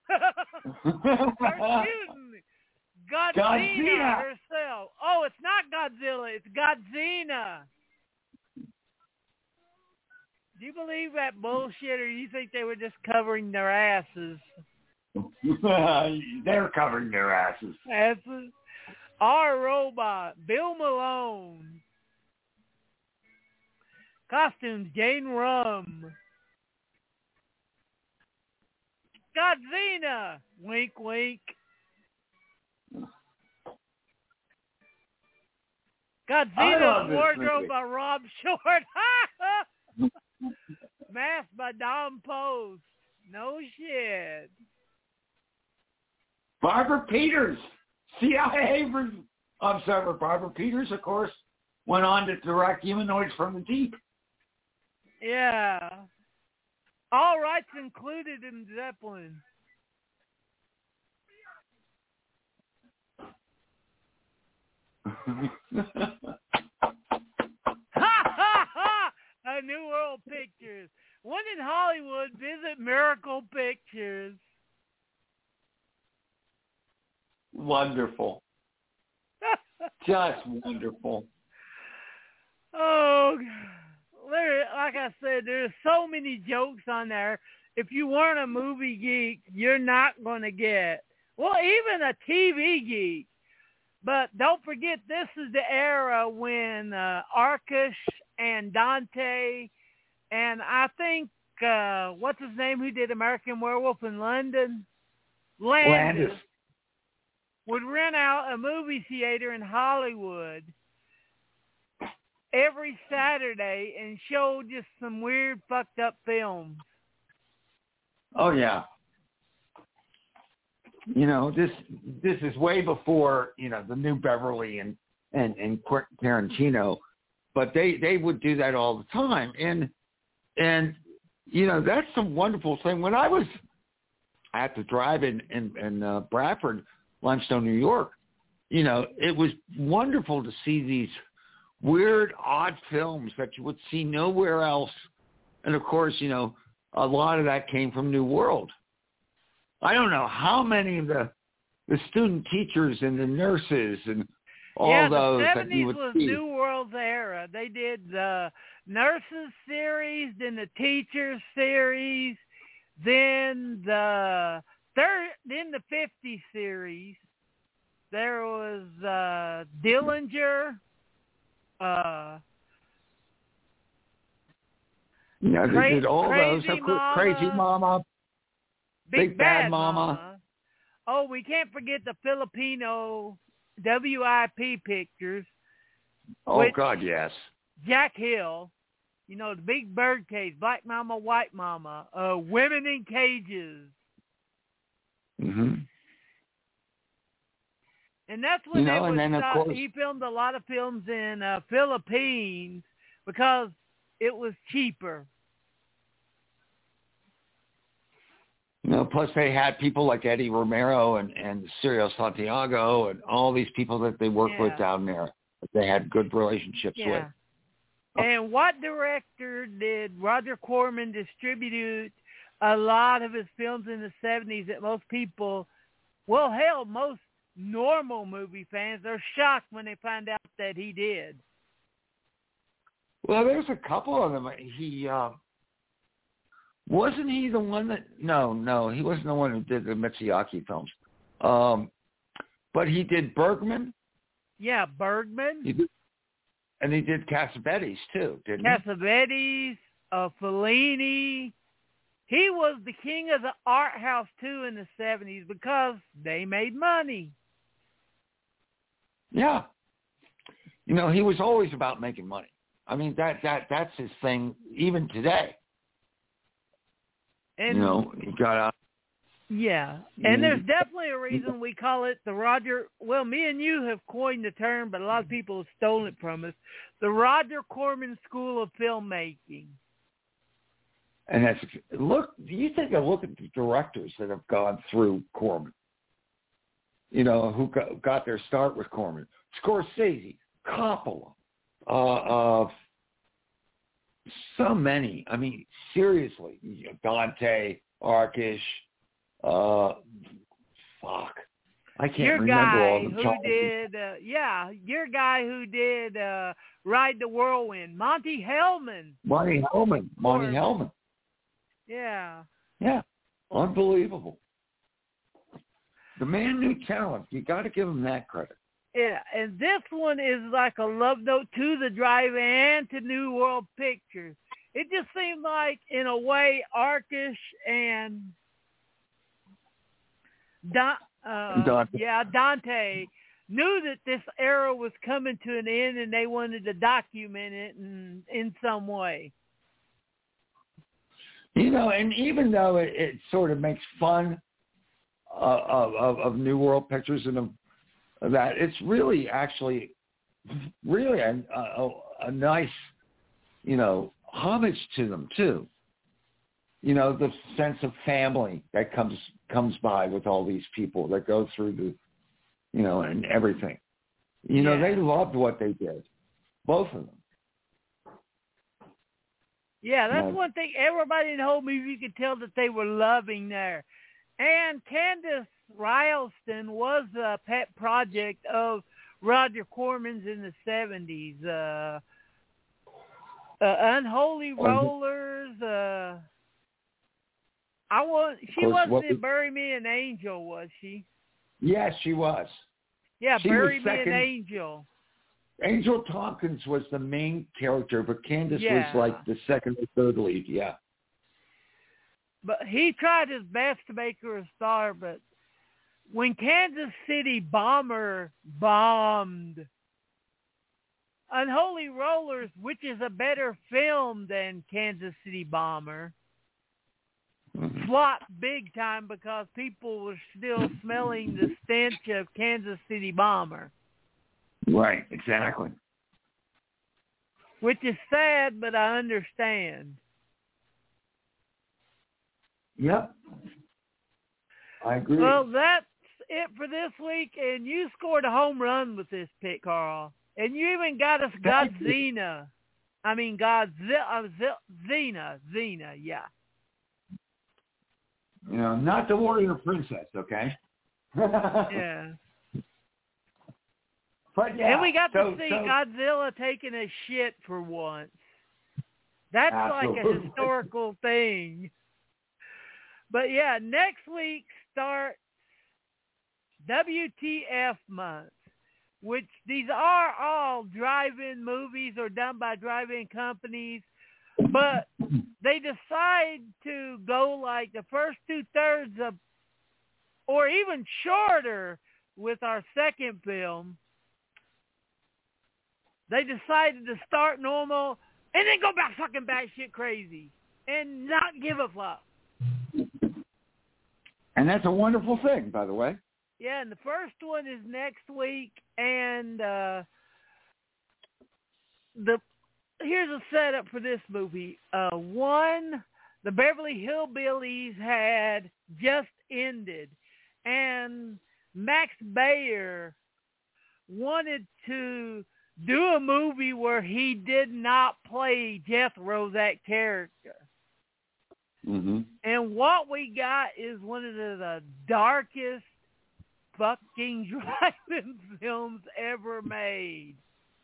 Godzilla herself. Oh, it's not Godzilla, it's Godzilla. Do you believe that bullshit, or do you think they were just covering their asses? They're covering their asses. Asses. Our Robot, Bill Malone. Costumes, Jane Rum. Godzilla, wink, wink. Godzilla's wardrobe by Rob Short. Mask by Don Post. No shit. Barbara Peters, CIA observer. Barbara Peters, of course, went on to direct Humanoids from the Deep. Yeah. All rights included in Zeppelin. A New World Pictures. When in Hollywood, visit Miracle Pictures. Wonderful. Just wonderful. Oh, I like I said, there's so many jokes on there. If you weren't a movie geek, you're not going to get, well, even a TV geek. But don't forget, this is the era when Arkush and Dante, and I think, what's his name, who did American Werewolf in London? Landis. Would rent out a movie theater in Hollywood every Saturday and show just some weird, fucked up films. Oh, yeah. You know, this is way before, you know, the new Beverly and Quentin Tarantino, but they would do that all the time. And you know, that's some wonderful thing. When I was at the drive-in in Bradford, Limestone, New York, you know, it was wonderful to see these weird, odd films that you would see nowhere else. And, of course, you know, a lot of that came from New World. I don't know how many of the student teachers and the nurses and all those that you would see. Yeah, the 70s was New World's era. They did the nurses series, then the teachers series, then the 50s series. There was Dillinger. Yeah, they did all those. Crazy Mama. Big Bad Mama. Oh, we can't forget the Filipino WIP pictures. Oh, God, yes. Jack Hill, you know, the Big Birdcage, Black Mama, White Mama, Women in Cages. Mm-hmm. And that's when they would stop. Of course, he filmed a lot of films in Philippines because it was cheaper. You know, plus they had people like Eddie Romero and Sergio Santiago and all these people that they worked with down there that they had good relationships with. And what director did Roger Corman distribute a lot of his films in the 70s that most people, well, hell, most normal movie fans are shocked when they find out that he did? Well, there's a couple of them. He wasn't he the one that? No, he wasn't the one who did the Mitsuyaki films. But he did Bergman. Yeah, Bergman. And he did Cassavetes too, didn't he? Cassavetes, Fellini. He was the king of the art house too in the 70s because they made money. Yeah. You know, he was always about making money. I mean, that's his thing even today. And, you know, he got out. Yeah. And there's definitely a reason we call it the Roger, well, me and you have coined the term, but a lot of people have stolen it from us, the Roger Corman School of Filmmaking. And that's, you take a look at the directors that have gone through Corman, you know, who got their start with Corman. Scorsese, Coppola, so many. I mean, seriously, Dante, Arkush, I can't remember all the your guy who did Ride the Whirlwind, Monty Hellman. Monty Hellman. Yeah. Yeah, unbelievable. The man knew talent. You got to give him that credit. Yeah, and this one is like a love note to the drive and to New World Pictures. It just seemed like, in a way, Arkush and Dante knew that this era was coming to an end, and they wanted to document it in some way. You know, and even though it sort of makes fun of New World Pictures and of that, it's really actually really a nice, you know, homage to them too. You know, the sense of family that comes by with all these people that go through the, you know, and everything. You know, they loved what they did, both of them. Yeah, that's one thing. Everybody in the whole movie, you could tell that they were loving there. And Candace Rylston was a pet project of Roger Corman's in the 70s. Unholy Rollers. She wasn't in Bury Me an Angel, was she? Yes, she was. Yeah, She Bury was Me second. an Angel. Angel Tompkins was the main character, but Candace Yeah. was like the second or third lead. Yeah. But he tried his best to make her a star, but when Kansas City Bomber bombed, Unholy Rollers, which is a better film than Kansas City Bomber, flopped big time because people were still smelling the stench of Kansas City Bomber. Right, exactly. Which is sad, but I understand. Yep. I agree. Well, that's it for this week, and you scored a home run with this pick, Carl. And you even got us Godzilla. I mean, Xena, yeah. You know, not the Warrior Princess, okay? Yeah. But yeah. And we got to see Godzilla taking a shit for once. That's Absolutely. like a historical thing. But yeah, next week starts WTF month, which these are all drive-in movies or done by drive-in companies, but they decide to go like the first 2/3 of, or even shorter with our second film. They decided to start normal and then go back fucking batshit crazy and not give a fuck. And that's a wonderful thing, by the way. Yeah, and the first one is next week, and here's a setup for this movie. One, the Beverly Hillbillies had just ended, and Max Baer wanted to do a movie where he did not play Jethro, that character. Mm-hmm. And what we got is one of the darkest fucking drive-in films ever made.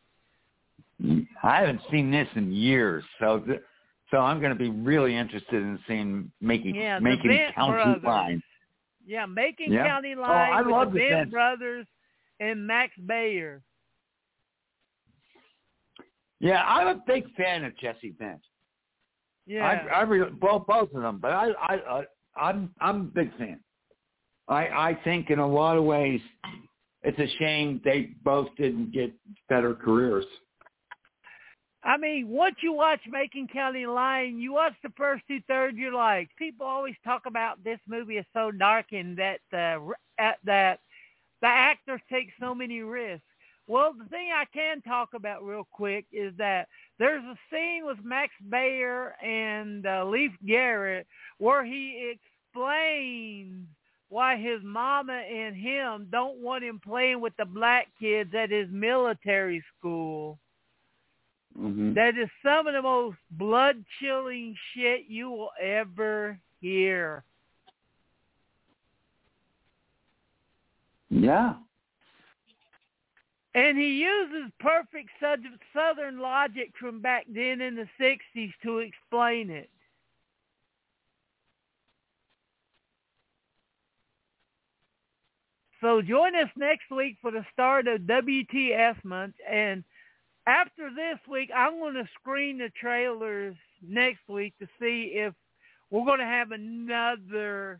I haven't seen this in years, so I'm going to be really interested in seeing making County Line. Yeah, Making County Line with the Bent Brothers and Max Baer. Yeah, I'm a big fan of Jesse Bent. Yeah, both of them, but I'm a big fan. I think in a lot of ways it's a shame they both didn't get better careers. I mean, once you watch Making County Line, you watch the first 2/3, you're like, people always talk about this movie is so dark and that the actors take so many risks. Well, the thing I can talk about real quick is that there's a scene with Max Baer and Leif Garrett where he explains why his mama and him don't want him playing with the black kids at his military school. Mm-hmm. That is some of the most blood-chilling shit you will ever hear. Yeah. And he uses perfect Southern logic from back then in the 60s to explain it. So join us next week for the start of WTF month. And after this week, I'm going to screen the trailers next week to see if we're going to have another...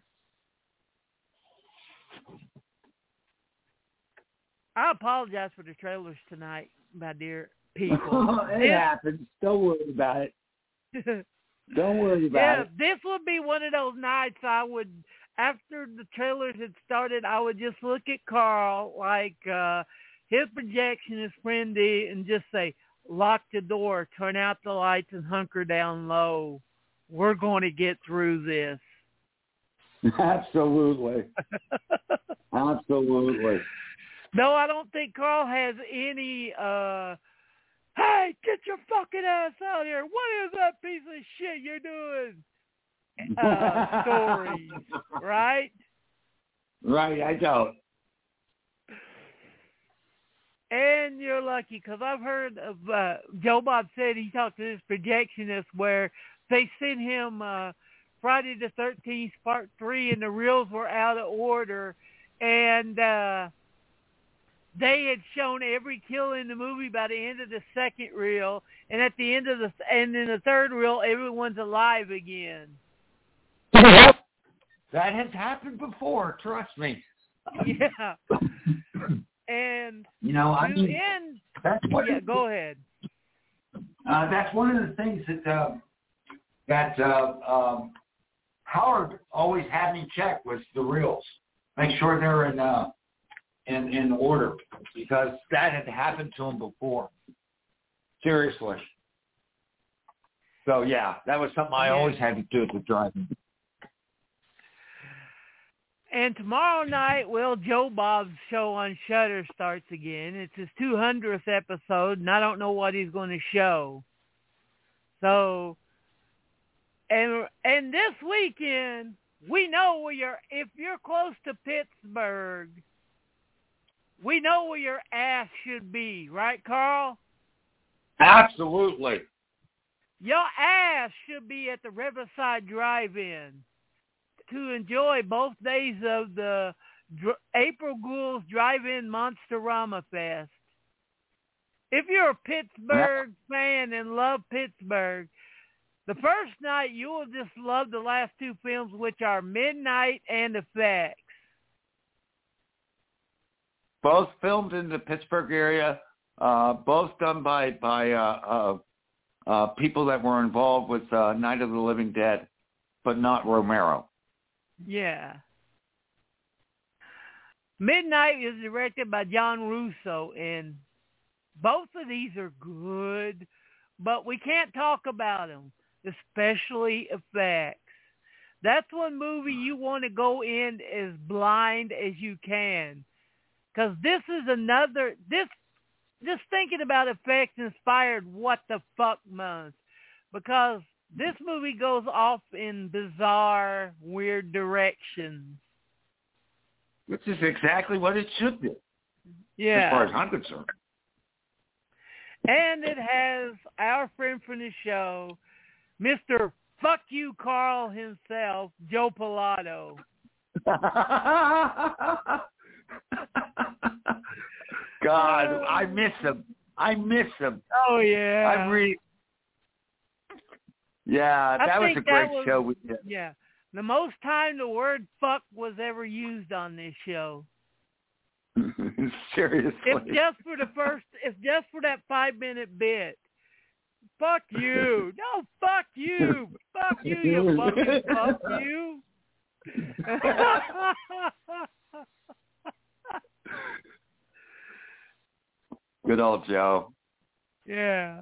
I apologize for the trailers tonight, my dear people. It happens. Don't worry about it. Don't worry about it. Yeah, this would be one of those nights I would, after the trailers had started, I would just look at Carl like his projection is friendly and just say, lock the door, turn out the lights, and hunker down low. We're going to get through this. Absolutely. Absolutely. No, I don't think Carl has any, hey, get your fucking ass out here. What is that piece of shit you're doing? Stories, right? Right, I don't. And you're lucky, because I've heard of Joe Bob said he talked to this projectionist where they sent him Friday the 13th Part 3, and the reels were out of order, and they had shown every kill in the movie by the end of the second reel, and at the end of in the third reel, everyone's alive again. That has happened before, trust me. Yeah. And go ahead. That's one of the things that Howard always had me check was the reels. Make sure they're in order, because that had happened to him before. Seriously. So yeah, that was something I always had to do with driving. And tomorrow night, Joe Bob's show on Shudder starts again. It's his 200th episode, and I don't know what he's going to show. So, and this weekend, we know if you're close to Pittsburgh, we know where your ass should be, right, Carl? Absolutely. Your ass should be at the Riverside Drive-In to enjoy both days of the April Ghouls Drive-In Monsterama Fest. If you're a Pittsburgh fan and love Pittsburgh, the first night you will just love the last two films, which are Midnight and Effects. Both filmed in the Pittsburgh area, both done by people that were involved with Night of the Living Dead, but not Romero. Yeah. Midnight is directed by John Russo, and both of these are good, but we can't talk about them, especially Effects. That's one movie you want to go in as blind as you can, because this is just thinking about Effects inspired What the Fuck Month, because this movie goes off in bizarre, weird directions. Which is exactly what it should be. Yeah. As far as I'm concerned. And it has our friend from the show, Mr. Fuck You Carl himself, Joe Pilato. God, I miss him. Oh, yeah. Yeah, that was a great show we did. Yeah. The most time the word fuck was ever used on this show. Seriously. If just for that 5-minute bit. Fuck you. No, fuck you. Fuck you, you fucking fuck you. Good old Joe. Yeah.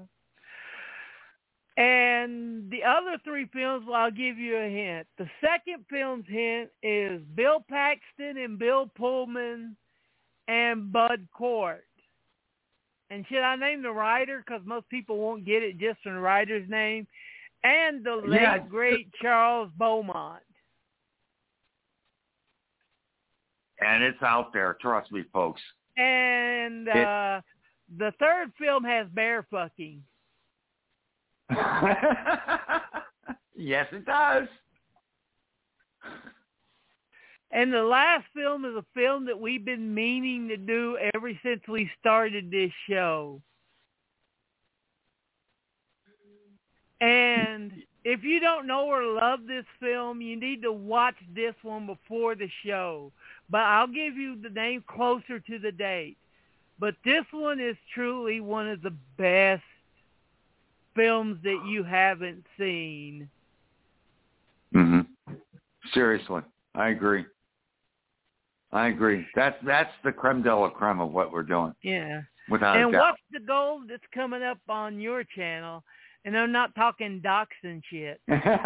And the other three films, well, I'll give you a hint. The second film's hint is Bill Paxton and Bill Pullman and Bud Cort. And should I name the writer? Because most people won't get it just from the writer's name. And the late, great Charles Beaumont. And it's out there. Trust me, folks. And the third film has bear fucking. Yes, it does. And the last film is a film that we've been meaning to do ever since we started this show. And if you don't know or love this film, you need to watch this one before the show. But I'll give you the name closer to the date. But this one is truly one of the best films that you haven't seen. Mm-hmm. Seriously, I agree. That's the creme de la creme of what we're doing. Yeah. Without a doubt. And what's the goal that's coming up on your channel? And I'm not talking docs and shit.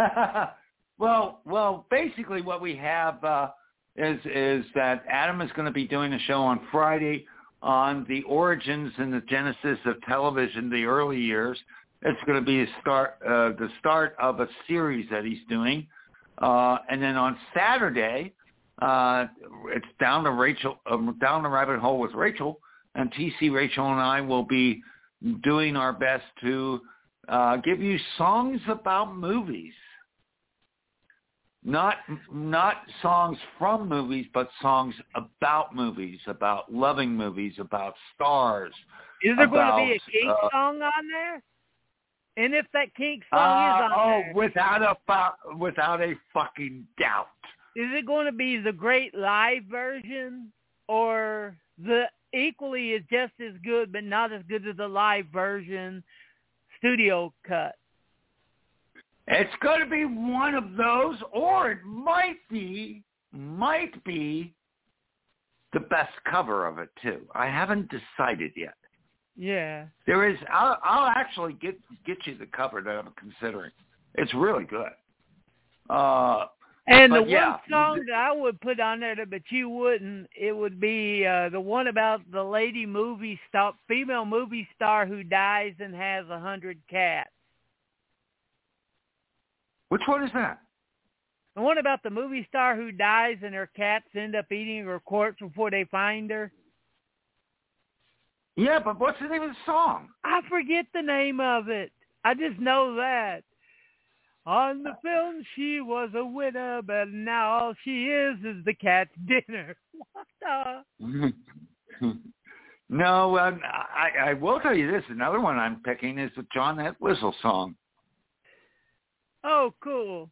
Well, basically what we have is that Adam is going to be doing a show on Friday on the origins and the genesis of television, the early years. It's going to be the start of a series that he's doing. And then on Saturday, it's down the rabbit hole with Rachel, and TC, Rachel, and I will be doing our best to give you songs about movies. Not songs from movies, but songs about movies, about loving movies, about stars. Is there going to be a Kink song on there? And if that Kink song is on there, without a fucking doubt. Is it going to be the great live version, or the equally is just as good but not as good as the live version studio cut? It's going to be one of those, or it might be the best cover of it too. I haven't decided yet. Yeah. There is. I'll actually get you the cover that I'm considering. It's really good. And the one song that I would put on there, but you wouldn't, it would be the one about the female movie star who dies and has 100 cats. Which one is that? The one about the movie star who dies and her cats end up eating her corpse before they find her. Yeah, but what's the name of the song? I forget the name of it. I just know that. On the film, she was a winner, but now all she is the cat's dinner. What the? No, I will tell you this. Another one I'm picking is the John Entwistle song. Oh, cool.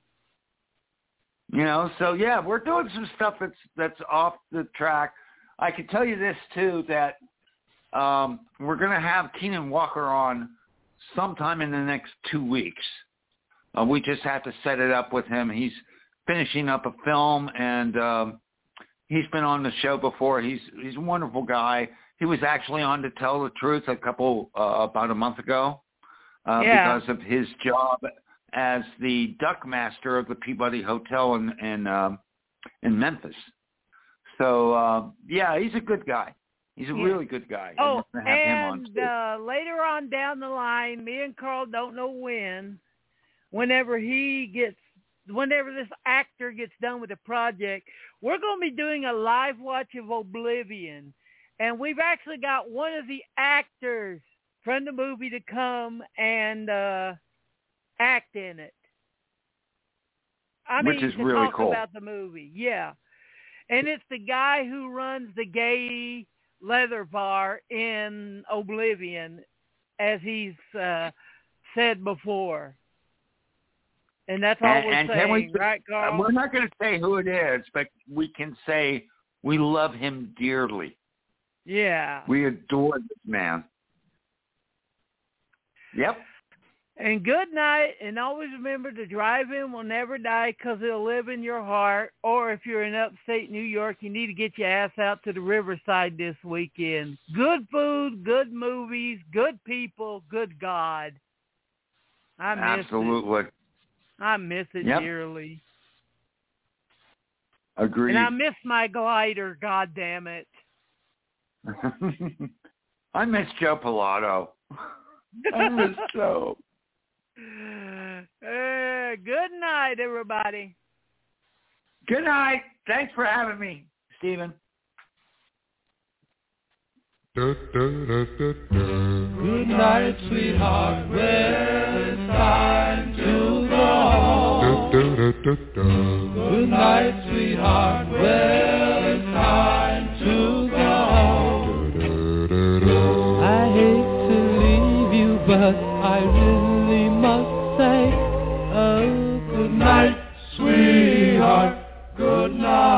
So yeah, we're doing some stuff that's off the track. I can tell you this too, that we're going to have Keenan Walker on sometime in the next 2 weeks. We just have to set it up with him. He's finishing up a film, and he's been on the show before. He's a wonderful guy. He was actually on To Tell the Truth about a month ago because of his job as the duck master of the Peabody Hotel in Memphis. So, he's a good guy. He's a really good guy. Oh, and later on down the line, me and Carl don't know whenever this actor gets done with the project, we're going to be doing a live watch of Oblivion. And we've actually got one of the actors from the movie to come and act in it. Which is really cool. About the movie, yeah. And it's the guy who runs the gay leather bar in Oblivion, as he's said before. And that's all we're saying, right, Carl? We're not going to say who it is, but we can say we love him dearly. Yeah. We adore this man. Yep. And good night, and always remember the drive-in will never die because it'll live in your heart. Or if you're in upstate New York, you need to get your ass out to the Riverside this weekend. Good food, good movies, good people, good God. I miss Absolutely. it. I miss it dearly. Agreed. And I miss my glider, God damn it. I miss Joe Pilato. I miss Joe. Good night, everybody. Good night. Thanks for having me, Stephen. Good night, sweetheart. Well, it's time to go home. Good night, sweetheart. Well, it's time to go home. I hate to leave you, but I really must say, oh, good night, sweetheart. Good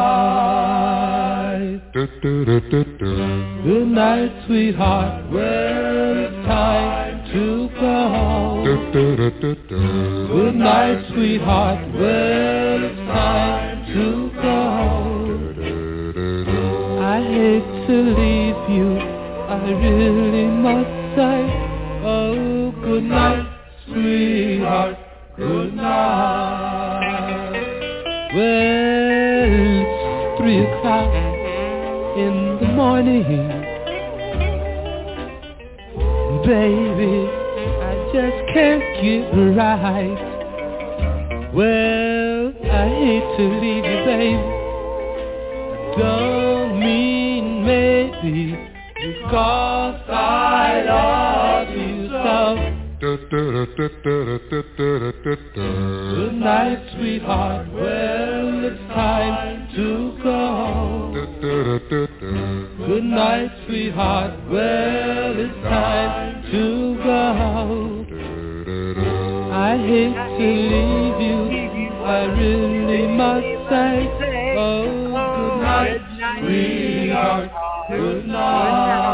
night. Good night, sweetheart. Well, it's time to go home. Good night, sweetheart. Well, it's time to go home. I hate to leave you, I really must say, oh, good night, sweetheart. Good night. Well, it's 3 o'clock in the morning. Baby, I just can't get right. Well, I hate to leave you, baby. Don't mean maybe, because 'cause I love you so. Good night, sweetheart, well, it's time to go. Good night, sweetheart, well, it's time to go. I hate to leave you, I really must say, oh, good night, sweetheart, good night.